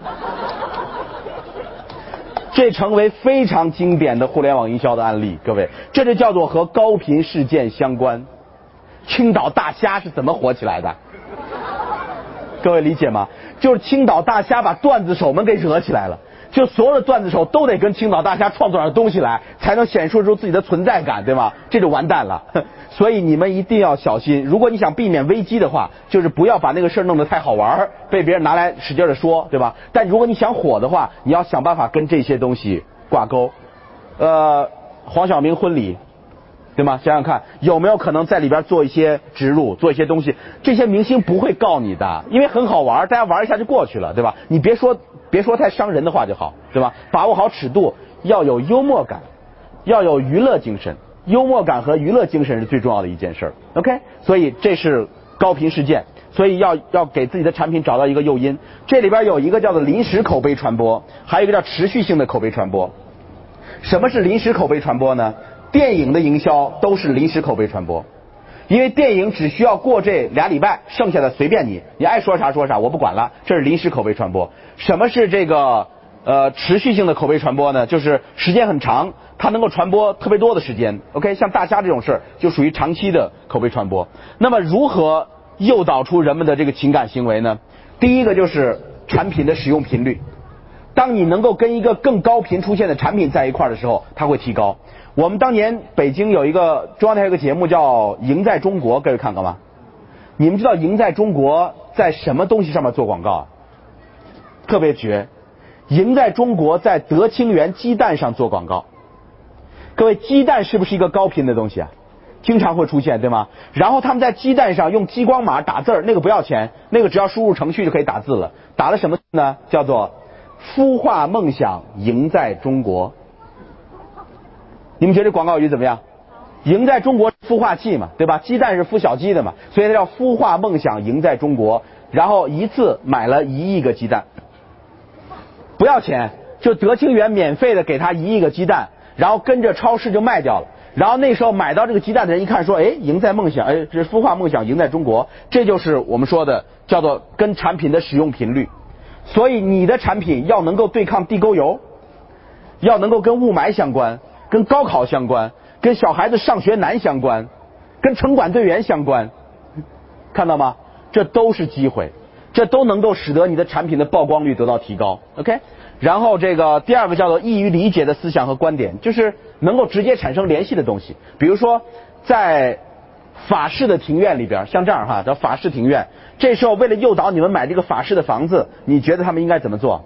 这成为非常经典的互联网营销的案例，各位，这就叫做和高频事件相关。青岛大虾是怎么火起来的？各位理解吗？就是青岛大虾把段子手们给惹起来了。 就所有的段子手都得跟青岛大虾创作点东西来，才能显示出自己的存在感，对吗？这就完蛋了。所以你们一定要小心，如果你想避免危机的话，就是不要把那个事儿弄得太好玩，被别人拿来使劲的说，对吧？但如果你想火的话，你要想办法跟这些东西挂钩。黄晓明婚礼，对吗？想想看，有没有可能在里边做一些植入，做一些东西？这些明星不会告你的，因为很好玩，大家玩一下就过去了，对吧？你别说太伤人的话就好，对吧？把握好尺度，要有幽默感，要有娱乐精神，幽默感和娱乐精神是最重要的一件事。OK， 所以这是高频事件，所以要给自己的产品找到一个诱因。这里边有一个叫做临时口碑传播，还有一个叫持续性的口碑传播。什么是临时口碑传播呢？电影的营销都是临时口碑传播，因为电影只需要过这2礼拜，剩下的随便你爱说啥说啥，我不管了，这是临时口碑传播。什么是这个持续性的口碑传播呢？就是时间很长，它能够传播特别多的时间。OK， 像大虾这种事就属于长期的口碑传播。那么如何诱导出人们的这个情感行为呢？第一个就是产品的使用频率。当你能够跟一个更高频出现的产品在一块的时候，它会提高。我们当年北京有一个中央台有个节目叫《赢在中国》，各位看过吗？你们知道《赢在中国》在什么东西上面做广告啊？特别绝，《赢在中国》在德清源鸡蛋上做广告。各位，鸡蛋是不是一个高频的东西啊？经常会出现，对吗？然后他们在鸡蛋上用激光码打字儿，那个不要钱，那个只要输入程序就可以打字了。打了什么呢？叫做孵化梦想，赢在中国。你们觉得广告语怎么样？赢在中国孵化器嘛，对吧？鸡蛋是孵小鸡的嘛，所以它叫孵化梦想，赢在中国。然后一次买了1亿个鸡蛋，不要钱，就德清源免费的给他1亿个鸡蛋，然后跟着超市就卖掉了。然后那时候买到这个鸡蛋的人一看说，哎，赢在梦想，哎，这是孵化梦想，赢在中国。这就是我们说的叫做跟产品的使用频率。所以你的产品要能够对抗地沟油，要能够跟雾霾相关，跟高考相关，跟小孩子上学难相关，跟城管队员相关，看到吗？这都是机会，这都能够使得你的产品的曝光率得到提高。 OK， 然后这个第二个叫做易于理解的思想和观点，就是能够直接产生联系的东西。比如说在法式的庭院里边，像这样哈，叫法式庭院，这时候为了诱导你们买这个法式的房子，你觉得他们应该怎么做？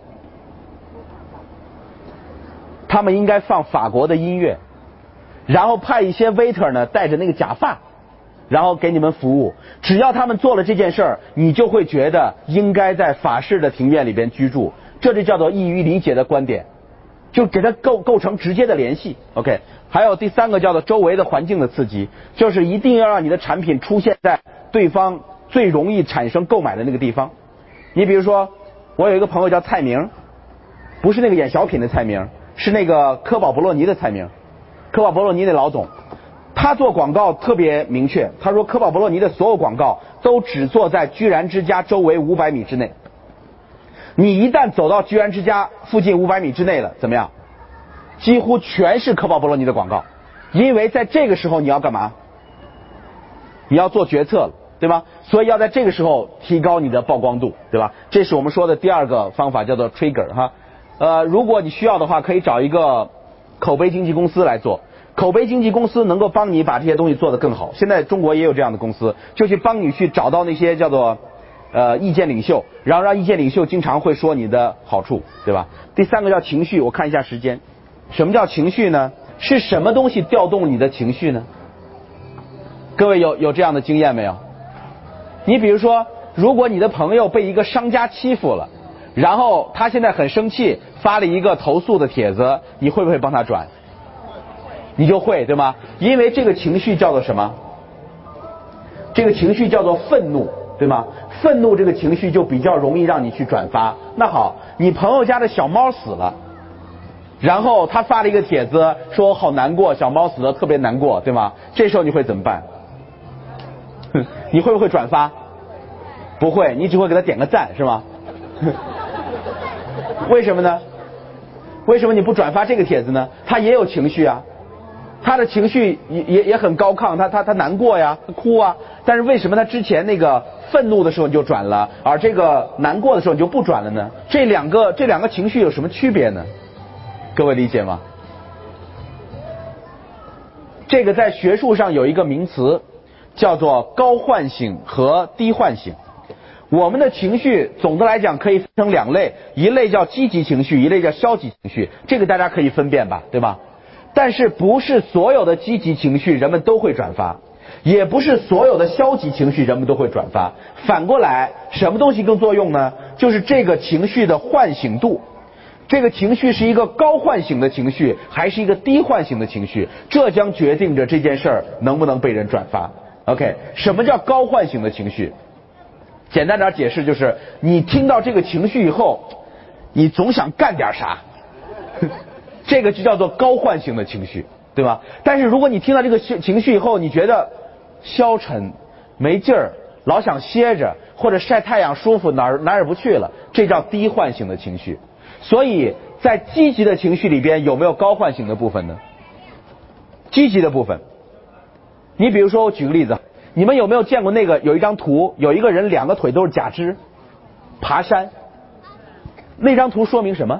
他们应该放法国的音乐，然后派一些 waiter 呢戴着那个假发，然后给你们服务。只要他们做了这件事儿，你就会觉得应该在法式的庭院里边居住，这就叫做易于理解的观点，就给它构成直接的联系。 OK， 还有第三个叫做周围的环境的刺激，就是一定要让你的产品出现在对方最容易产生购买的那个地方。你比如说，我有一个朋友叫蔡明，不是那个演小品的蔡明，是那个科宝博洛尼的蔡明，科宝博洛尼的老总。他做广告特别明确，他说科宝博洛尼的所有广告都只做在居然之家周围500米之内。你一旦走到居然之家附近500米之内了，怎么样？几乎全是科宝博洛尼的广告，因为在这个时候你要干嘛？你要做决策了，对吧？所以要在这个时候提高你的曝光度，对吧？这是我们说的第二个方法，叫做 trigger 哈。如果你需要的话，可以找一个口碑经纪公司来做。口碑经纪公司能够帮你把这些东西做得更好。现在中国也有这样的公司，就去帮你去找到那些叫做意见领袖，然后让意见领袖经常会说你的好处，对吧？第三个叫情绪，我看一下时间。什么叫情绪呢？是什么东西调动你的情绪呢？各位有这样的经验没有？你比如说，如果你的朋友被一个商家欺负了，然后他现在很生气，发了一个投诉的帖子，你会不会帮他转？你就会，对吗？因为这个情绪叫做什么？这个情绪叫做愤怒，对吗？愤怒这个情绪就比较容易让你去转发。那好，你朋友家的小猫死了，然后他发了一个帖子说我好难过，小猫死了特别难过，对吗？这时候你会怎么办？你会不会转发？不会，你只会给他点个赞，是吗？为什么呢？为什么你不转发这个帖子呢？他也有情绪啊， 他的情绪也很高亢，他难过呀，他哭啊，但是为什么他之前那个愤怒的时候你就转了，而这个难过的时候你就不转了呢？这两个情绪有什么区别呢？各位理解吗？这个在学术上有一个名词叫做高唤醒和低唤醒。我们的情绪总的来讲可以分成两类，一类叫积极情绪，一类叫消极情绪，这个大家可以分辨吧，对吧？但是不是所有的积极情绪人们都会转发，也不是所有的消极情绪人们都会转发。反过来，什么东西更作用呢？就是这个情绪的唤醒度，这个情绪是一个高唤醒的情绪还是一个低唤醒的情绪，这将决定着这件事儿能不能被人转发。 OK， 什么叫高唤醒的情绪？简单点解释，就是你听到这个情绪以后，你总想干点啥，这个就叫做高唤醒的情绪，对吧？但是如果你听到这个情绪以后，你觉得消沉没劲儿，老想歇着，或者晒太阳舒服，哪儿也不去了，这叫低唤醒的情绪。所以在积极的情绪里边有没有高唤醒的部分呢？积极的部分，你比如说我举个例子，你们有没有见过那个有一张图，有一个人两个腿都是假肢爬山，那张图说明什么？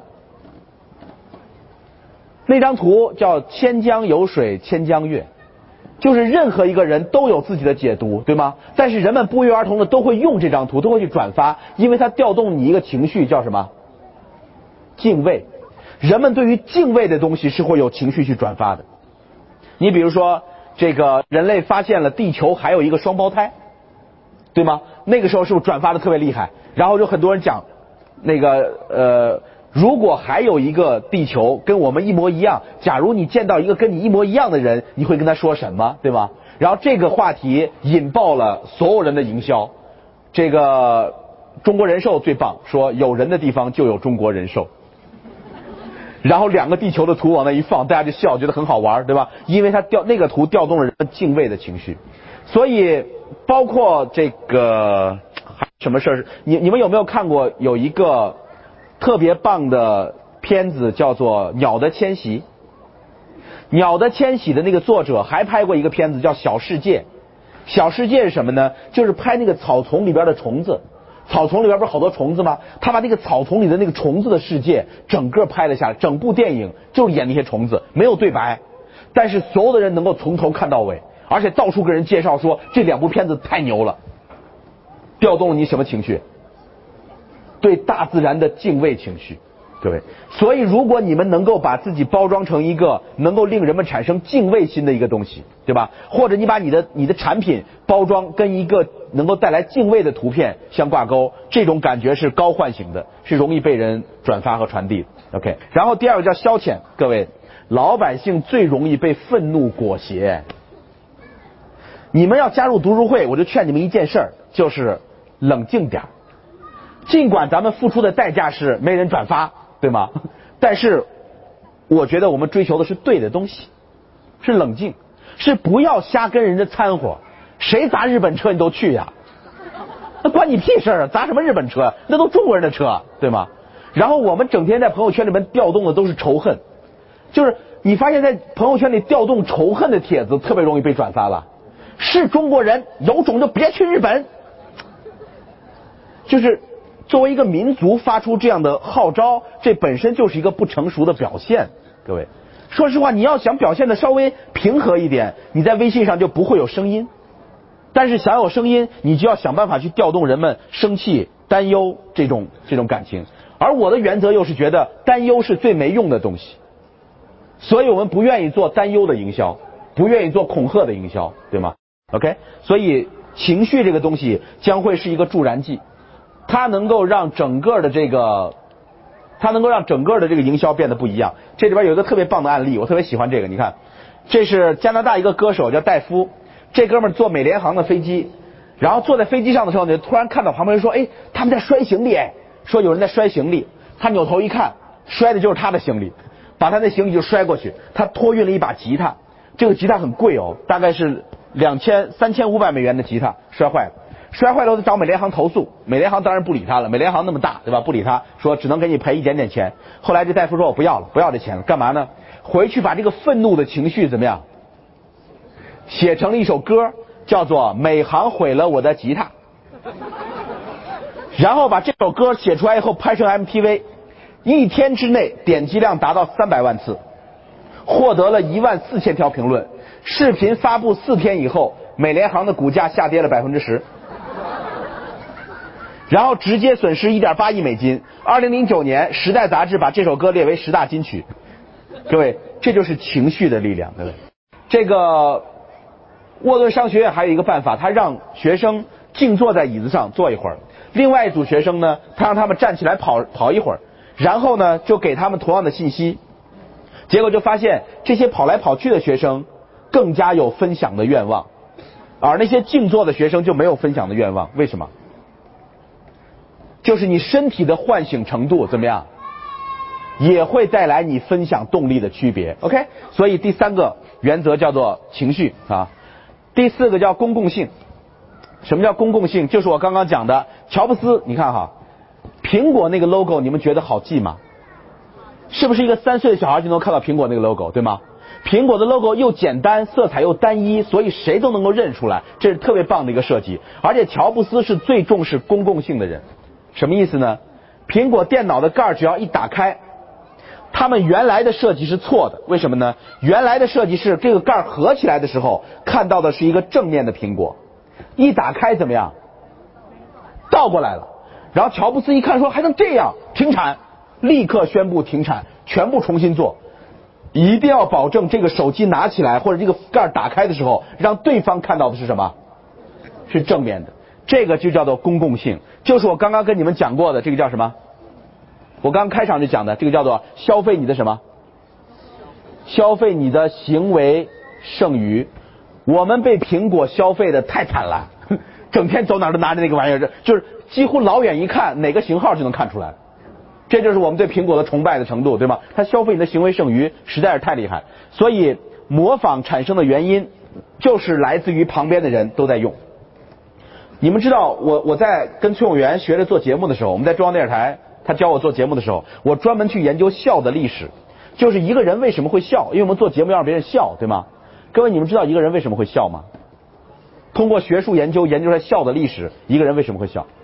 那张图叫千江有水千江月，就是任何一个人都有自己的解读，对吗？但是人们不约而同的都会用这张图，都会去转发，因为它调动你一个情绪，叫什么？敬畏。人们对于敬畏的东西是会有情绪去转发的。你比如说这个人类发现了地球还有一个双胞胎，对吗？那个时候是不是转发的特别厉害？然后就很多人讲那个如果还有一个地球跟我们一模一样，假如你见到一个跟你一模一样的人，你会跟他说什么，对吗？然后这个话题引爆了所有人的营销。这个中国人寿最棒，说有人的地方就有中国人寿。然后两个地球的图往那一放，大家就笑，觉得很好玩，对吧？因为它那个图调动了人们敬畏的情绪。所以包括这个什么事儿，你们有没有看过有一个特别棒的片子叫做《鸟的迁徙》？鸟的迁徙的那个作者还拍过一个片子叫《小世界》。小世界是什么呢？就是拍那个草丛里边的虫子。草丛里边不是好多虫子吗？他把那个草丛里的那个虫子的世界整个拍了下来，整部电影就是演那些虫子，没有对白，但是所有的人能够从头看到尾，而且到处跟人介绍说这两部片子太牛了。调动了你什么情绪？对大自然的敬畏情绪，各位。所以如果你们能够把自己包装成一个能够令人们产生敬畏心的一个东西，对吧？或者你把你的产品包装跟一个能够带来敬畏的图片相挂钩，这种感觉是高唤醒的，是容易被人转发和传递的。OK， 然后第二个叫消遣，各位，老百姓最容易被愤怒裹挟。你们要加入读书会，我就劝你们一件事儿，就是冷静点。尽管咱们付出的代价是没人转发，对吗？但是我觉得我们追求的是对的东西，是冷静，是不要瞎跟人家掺和。谁砸日本车你都去呀，那关你屁事啊！砸什么日本车？那都中国人的车，对吗？然后我们整天在朋友圈里面调动的都是仇恨，就是你发现在朋友圈里调动仇恨的帖子特别容易被转发了。是中国人，有种就别去日本。就是作为一个民族发出这样的号召，这本身就是一个不成熟的表现。各位，说实话，你要想表现的稍微平和一点，你在微信上就不会有声音。但是想有声音，你就要想办法去调动人们生气、担忧这种感情。而我的原则又是觉得担忧是最没用的东西，所以我们不愿意做担忧的营销，不愿意做恐吓的营销，对吗 ？OK， 所以情绪这个东西将会是一个助燃剂。它能够让整个的这个营销变得不一样。这里边有一个特别棒的案例，我特别喜欢这个。你看，这是加拿大一个歌手叫戴夫，这哥们儿坐美联航的飞机，然后坐在飞机上的时候呢，突然看到旁边人说：“哎，他们在摔行李。”说有人在摔行李，他扭头一看，摔的就是他的行李，把他的行李就摔过去。他托运了一把吉他，这个吉他很贵哦，大概是$3500的吉他，摔坏了。摔坏了，我找美联航投诉，美联航当然不理他了，美联航那么大，对吧？不理他，说只能给你赔一点点钱。后来这大夫说我不要了，不要这钱了，干嘛呢？回去把这个愤怒的情绪怎么样写成了一首歌，叫做《每行毁了我的吉他》，然后把这首歌写出来以后拍成 MTV， 1天之内点击量达到300万次，获得了14000条评论。视频发布4天以后，美联航的股价下跌了10%，然后直接损失1.8亿美金。2009年，《时代》杂志把这首歌列为10大金曲。各位，这就是情绪的力量。各位，这个沃顿商学院还有一个办法，他让学生静坐在椅子上坐一会儿，另外一组学生呢，他让他们站起来跑一会儿，然后呢就给他们同样的信息，结果就发现这些跑来跑去的学生更加有分享的愿望，而那些静坐的学生就没有分享的愿望。为什么？就是你身体的唤醒程度怎么样，也会带来你分享动力的区别。 OK， 所以第3个原则叫做情绪啊。第4个叫公共性。什么叫公共性？就是我刚刚讲的乔布斯，你看哈，苹果那个 logo 你们觉得好记吗？是不是一个3岁的小孩就能看到苹果那个 logo， 对吗？苹果的 logo 又简单，色彩又单一，所以谁都能够认出来，这是特别棒的一个设计。而且乔布斯是最重视公共性的人。什么意思呢？苹果电脑的盖只要一打开，他们原来的设计是错的。为什么呢？原来的设计是这个盖合起来的时候看到的是一个正面的苹果，一打开怎么样？倒过来了。然后乔布斯一看说还能这样，停产，立刻宣布停产，全部重新做。一定要保证这个手机拿起来或者这个盖打开的时候，让对方看到的是什么？是正面的。这个就叫做公共性，就是我刚刚跟你们讲过的，这个叫什么？我刚开场就讲的，这个叫做消费你的什么？消费你的行为剩余。我们被苹果消费的太惨了，整天走哪都拿着那个玩意儿，就是几乎老远一看哪个型号就能看出来。这就是我们对苹果的崇拜的程度，对吗？它消费你的行为剩余实在是太厉害。所以模仿产生的原因就是来自于旁边的人都在用。你们知道我在跟崔永元学着做节目的时候，我们在中央电视台他教我做节目的时候，我专门去研究笑的历史，就是一个人为什么会笑，因为我们做节目要让别人笑，对吗？各位，你们知道一个人为什么会笑吗？通过学术研究出来笑的历史，一个人为什么会笑？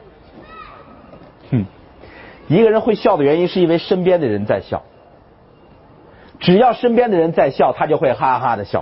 一个人会笑的原因是因为身边的人在笑，只要身边的人在笑，他就会哈哈的笑。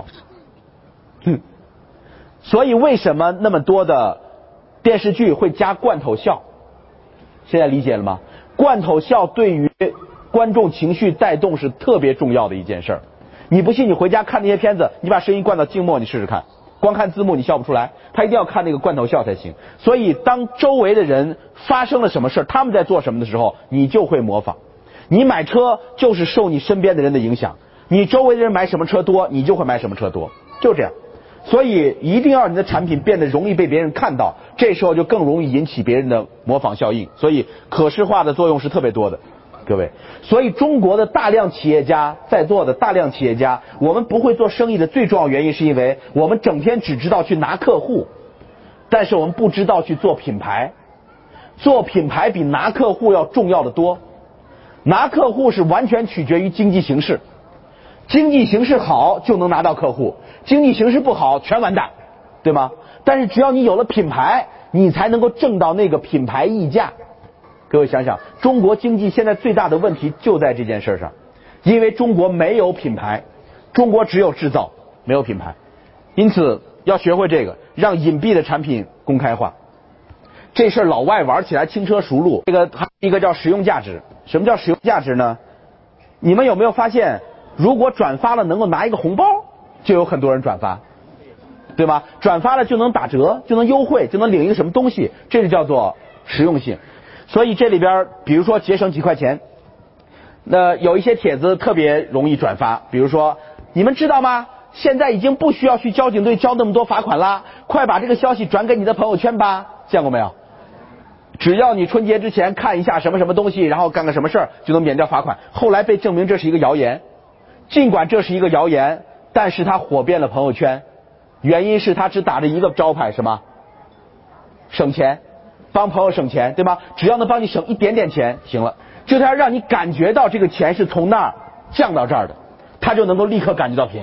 所以为什么那么多的电视剧会加罐头笑？现在理解了吗？罐头笑对于观众情绪带动是特别重要的一件事儿。你不信，你回家看那些片子，你把声音关到静默，你试试看，光看字幕你笑不出来，他一定要看那个罐头笑才行。所以当周围的人发生了什么事，他们在做什么的时候，你就会模仿。你买车就是受你身边的人的影响，你周围的人买什么车多，你就会买什么车多，就这样。所以一定要让你的产品变得容易被别人看到，这时候就更容易引起别人的模仿效应。所以可视化的作用是特别多的，各位。所以中国的大量企业家，在座的大量企业家，我们不会做生意的最重要原因是因为我们整天只知道去拿客户，但是我们不知道去做品牌。做品牌比拿客户要重要的多。拿客户是完全取决于经济形势，经济形势好就能拿到客户，经济形势不好全完蛋，对吗？但是只要你有了品牌，你才能够挣到那个品牌溢价。各位想想，中国经济现在最大的问题就在这件事上，因为中国没有品牌，中国只有制造，没有品牌。因此要学会这个，让隐蔽的产品公开化。这事儿老外玩起来轻车熟路。这个还有一个叫实用价值。什么叫实用价值呢？你们有没有发现，如果转发了能够拿一个红包，就有很多人转发，对吗？转发了就能打折，就能优惠，就能领一个什么东西，这就叫做实用性。所以这里边比如说节省几块钱，那有一些帖子特别容易转发，比如说你们知道吗？现在已经不需要去交警队交那么多罚款啦，快把这个消息转给你的朋友圈吧。见过没有？只要你春节之前看一下什么什么东西，然后干个什么事儿，就能免掉罚款。后来被证明这是一个谣言，尽管这是一个谣言，但是它火遍了朋友圈，原因是它只打着一个招牌，什么？省钱，帮朋友省钱，对吗？只要能帮你省一点点钱，行了，就是要让你感觉到这个钱是从那儿降到这儿的，他就能够立刻感觉到便宜。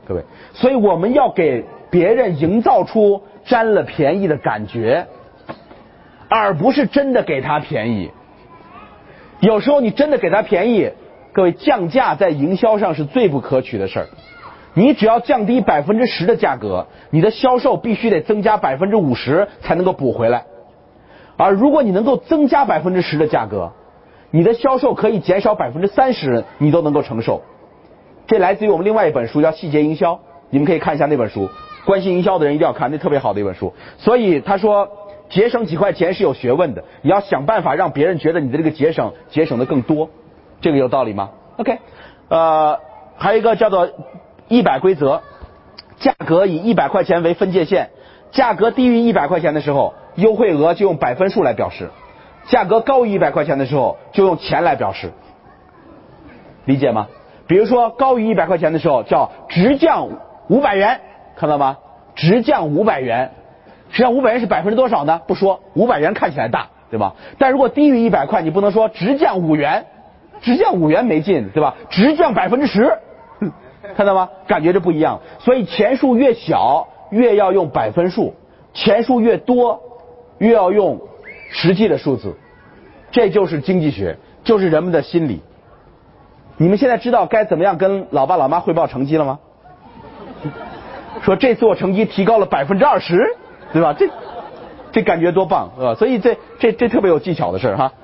各位，所以我们要给别人营造出占了便宜的感觉，而不是真的给他便宜。有时候你真的给他便宜，各位，降价在营销上是最不可取的事儿。你只要降低10%的价格，你的销售必须得增加50%才能够补回来。而如果你能够增加10%的价格，你的销售可以减少30%，你都能够承受。这来自于我们另外一本书叫《细节营销》，你们可以看一下那本书，关心营销的人一定要看，那特别好的一本书。所以他说节省几块钱是有学问的，你要想办法让别人觉得你的这个节省的更多，这个有道理吗 ？OK， 还有一个叫做100规则，价格以100块钱为分界线，价格低于100块钱的时候，优惠额就用百分数来表示，价格高于100块钱的时候就用钱来表示，理解吗？比如说高于100块钱的时候叫直降500元，看到吗？直降500元，实际上500元是多少呢？不说，500元看起来大，对吧？但如果低于100块，你不能说直降5元，直降5元没劲，对吧？直降10%，看到吗？感觉就不一样。所以钱数越小越要用百分数，钱数越多越要用实际的数字，这就是经济学，就是人们的心理。你们现在知道该怎么样跟老爸老妈汇报成绩了吗？说这次我成绩提高了20%，对吧？这感觉多棒，是吧？所以这特别有技巧的事哈。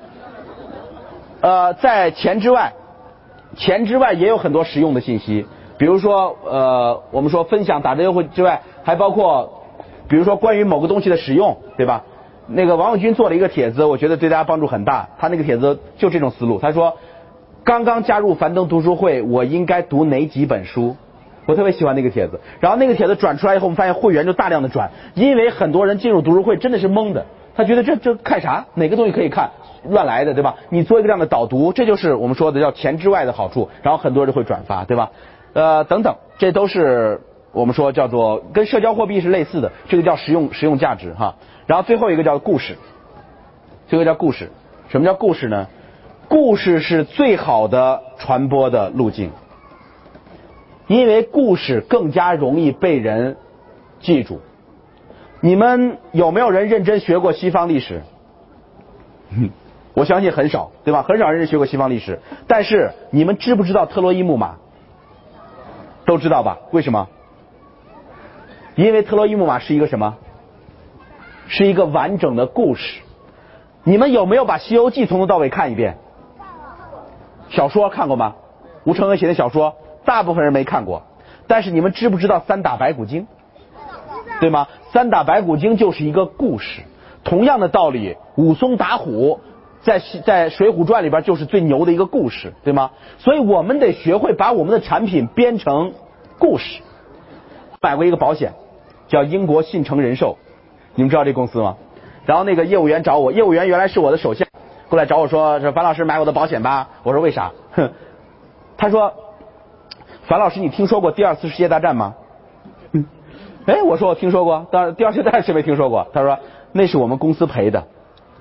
在钱之外也有很多实用的信息，比如说我们说分享打折优惠之外，还包括比如说关于某个东西的使用，对吧？那个王永军做了一个帖子，我觉得对大家帮助很大。他那个帖子就这种思路，他说刚刚加入樊登读书会，我应该读哪几本书？我特别喜欢那个帖子。然后那个帖子转出来以后，我们发现会员就大量的转，因为很多人进入读书会真的是懵的，他觉得这看啥？哪个东西可以看？乱来的，对吧？你做一个这样的导读，这就是我们说的叫钱之外的好处。然后很多人会转发，对吧？等等，这都是我们说叫做跟社交货币是类似的，这个叫实用价值哈。然后最后一个叫故事，什么叫故事呢？故事是最好的传播的路径，因为故事更加容易被人记住。你们有没有人认真学过西方历史？我相信很少，对吧？很少人学过西方历史。但是你们知不知道特洛伊木马？都知道吧？为什么？因为特洛伊木马是一个什么？是一个完整的故事。你们有没有把《西游记》从头到尾看一遍？小说看过吗？吴承恩写的小说，大部分人没看过。但是你们知不知道三打白骨精？对吗？三打白骨精就是一个故事。同样的道理，武松打虎在水浒传里边就是最牛的一个故事，对吗？所以我们得学会把我们的产品编成故事。买过一个保险叫英国信诚人寿，你们知道这公司吗？然后那个业务员找我，业务员原来是我的手下，过来找我说樊老师买我的保险吧。我说为啥？他说樊老师你听说过第二次世界大战吗？我说我听说过，当然第二次世界大战谁没听说过？他说那是我们公司赔的。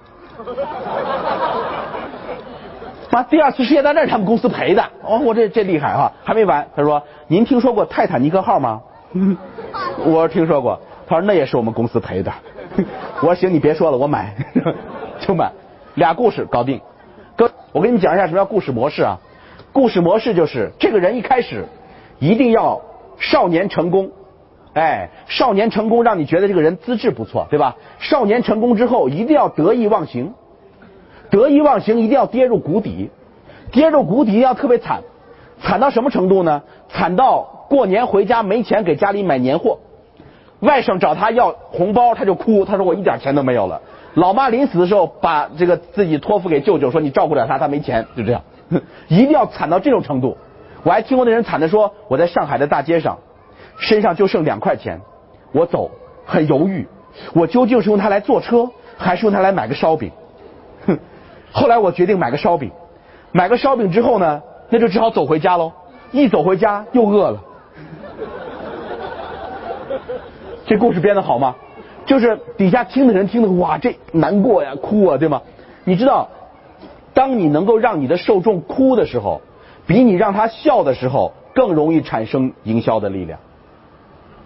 第二次世界大战是他们公司赔的。我这厉害哈，还没完。他说您听说过泰坦尼克号吗？我说听说过。他说那也是我们公司赔的。我说行，你别说了，我买。就买俩故事搞定。我跟你们讲一下什么叫故事模式啊。故事模式就是这个人一开始一定要少年成功，少年成功让你觉得这个人资质不错，对吧？少年成功之后一定要得意忘形，得意忘形一定要跌入谷底，跌入谷底一定要特别惨，惨到什么程度呢？惨到过年回家没钱给家里买年货，外甥找他要红包他就哭，他说我一点钱都没有了。老妈临死的时候把这个自己托付给舅舅，说你照顾了他没钱，就这样。一定要惨到这种程度。我还听过那人惨的说，我在上海的大街上身上就剩2块钱，我走很犹豫，我究竟是用它来坐车还是用它来买个烧饼。后来我决定买个烧饼，买个烧饼之后呢，那就只好走回家喽。一走回家又饿了。这故事编得好吗？就是底下听的人听的哇，这难过呀，哭啊，对吗？你知道当你能够让你的受众哭的时候，比你让他笑的时候更容易产生营销的力量。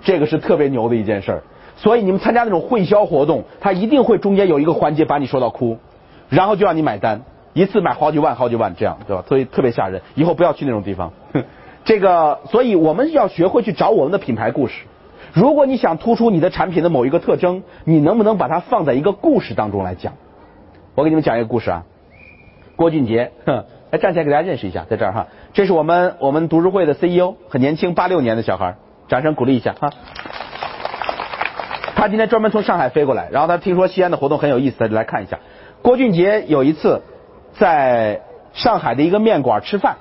这个是特别牛的一件事儿。所以你们参加那种会销活动，他一定会中间有一个环节把你说到哭，然后就让你买单，一次买好几万这样，对吧？所以特别吓人，以后不要去那种地方。这个，所以我们要学会去找我们的品牌故事。如果你想突出你的产品的某一个特征，你能不能把它放在一个故事当中来讲？我给你们讲一个故事啊。郭俊杰，来站起来给大家认识一下，在这儿哈，这是我们读书会的 CEO， 很年轻，86年的小孩，掌声鼓励一下哈。他今天专门从上海飞过来，然后他听说西安的活动很有意思，他就来看一下。郭俊杰有一次在上海的一个面馆吃饭，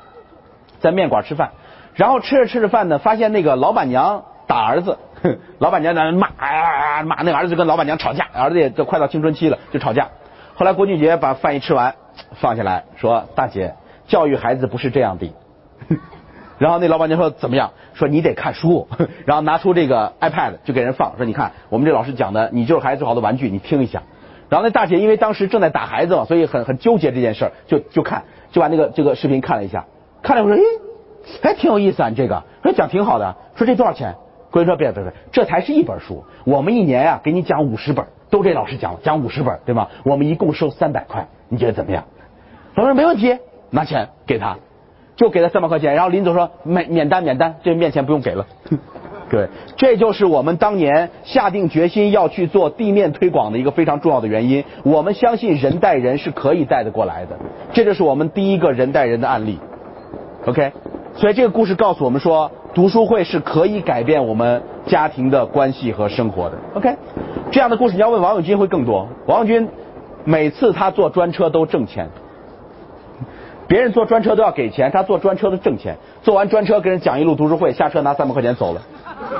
然后吃着饭呢，发现那个老板娘打儿子，老板娘在那骂，那个儿子就跟老板娘吵架，儿子也都快到青春期了，就吵架。后来郭俊杰把饭一吃完，放下来说：“大姐，教育孩子不是这样的。”然后那老板娘说：“怎么样？”说你得看书，然后拿出这个 iPad 就给人放，说：“你看我们这老师讲的，你就是孩子最好的玩具，你听一下。”然后那大姐因为当时正在打孩子嘛，所以很纠结这件事儿，就看，就把这个视频看了一下，看了一会儿说：“哎，挺有意思啊，你这个说讲挺好的。”说这多少钱？郭人说：“别，这才是一本书，我们一年呀给你讲50本，都这老师讲50本，对吗？我们一共收300块，你觉得怎么样？”老师说：“没问题，拿钱给他。”就给他300块钱，然后临走说免单，这面钱不用给了。对，这就是我们当年下定决心要去做地面推广的一个非常重要的原因。我们相信人带人是可以带得过来的，这就是我们第一个人带人的案例。OK， 所以这个故事告诉我们说，读书会是可以改变我们家庭的关系和生活的。OK， 这样的故事你要问王永军会更多。王永军每次他坐专车都挣钱。别人坐专车都要给钱，他坐专车都挣钱。坐完专车跟人讲一路读书会，下车拿300块钱走了，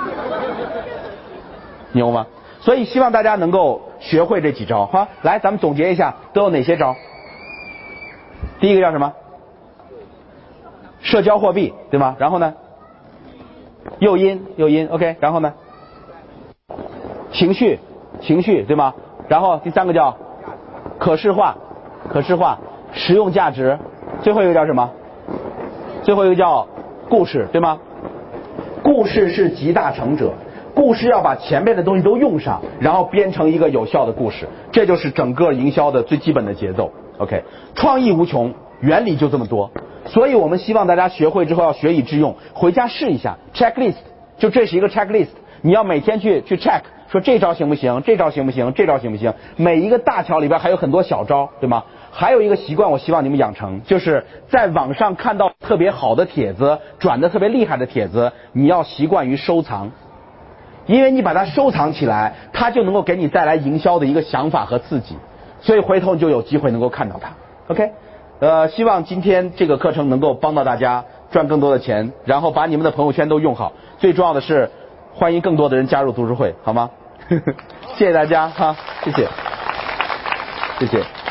牛吗？所以希望大家能够学会这几招哈。来，咱们总结一下都有哪些招。第一个叫什么？社交货币，对吗？然后呢？诱因 ，OK， 然后呢？情绪，对吗？然后第3个叫可视化，实用价值。最后一个叫什么？最后一个叫故事，对吗？故事是集大成者，故事要把前面的东西都用上，然后编成一个有效的故事，这就是整个营销的最基本的节奏。OK， 创意无穷，原理就这么多，所以我们希望大家学会之后要学以致用，回家试一下 checklist， 就这是一个 checklist， 你要每天去 check， 说这招行不行，这招行不行，这招行不行，每一个大桥里边还有很多小招，对吗？还有一个习惯我希望你们养成，就是在网上看到特别好的帖子，转的特别厉害的帖子，你要习惯于收藏，因为你把它收藏起来，它就能够给你带来营销的一个想法和刺激，所以回头你就有机会能够看到它。 OK， 希望今天这个课程能够帮到大家赚更多的钱，然后把你们的朋友圈都用好，最重要的是欢迎更多的人加入读书会，好吗？谢谢大家哈，谢谢。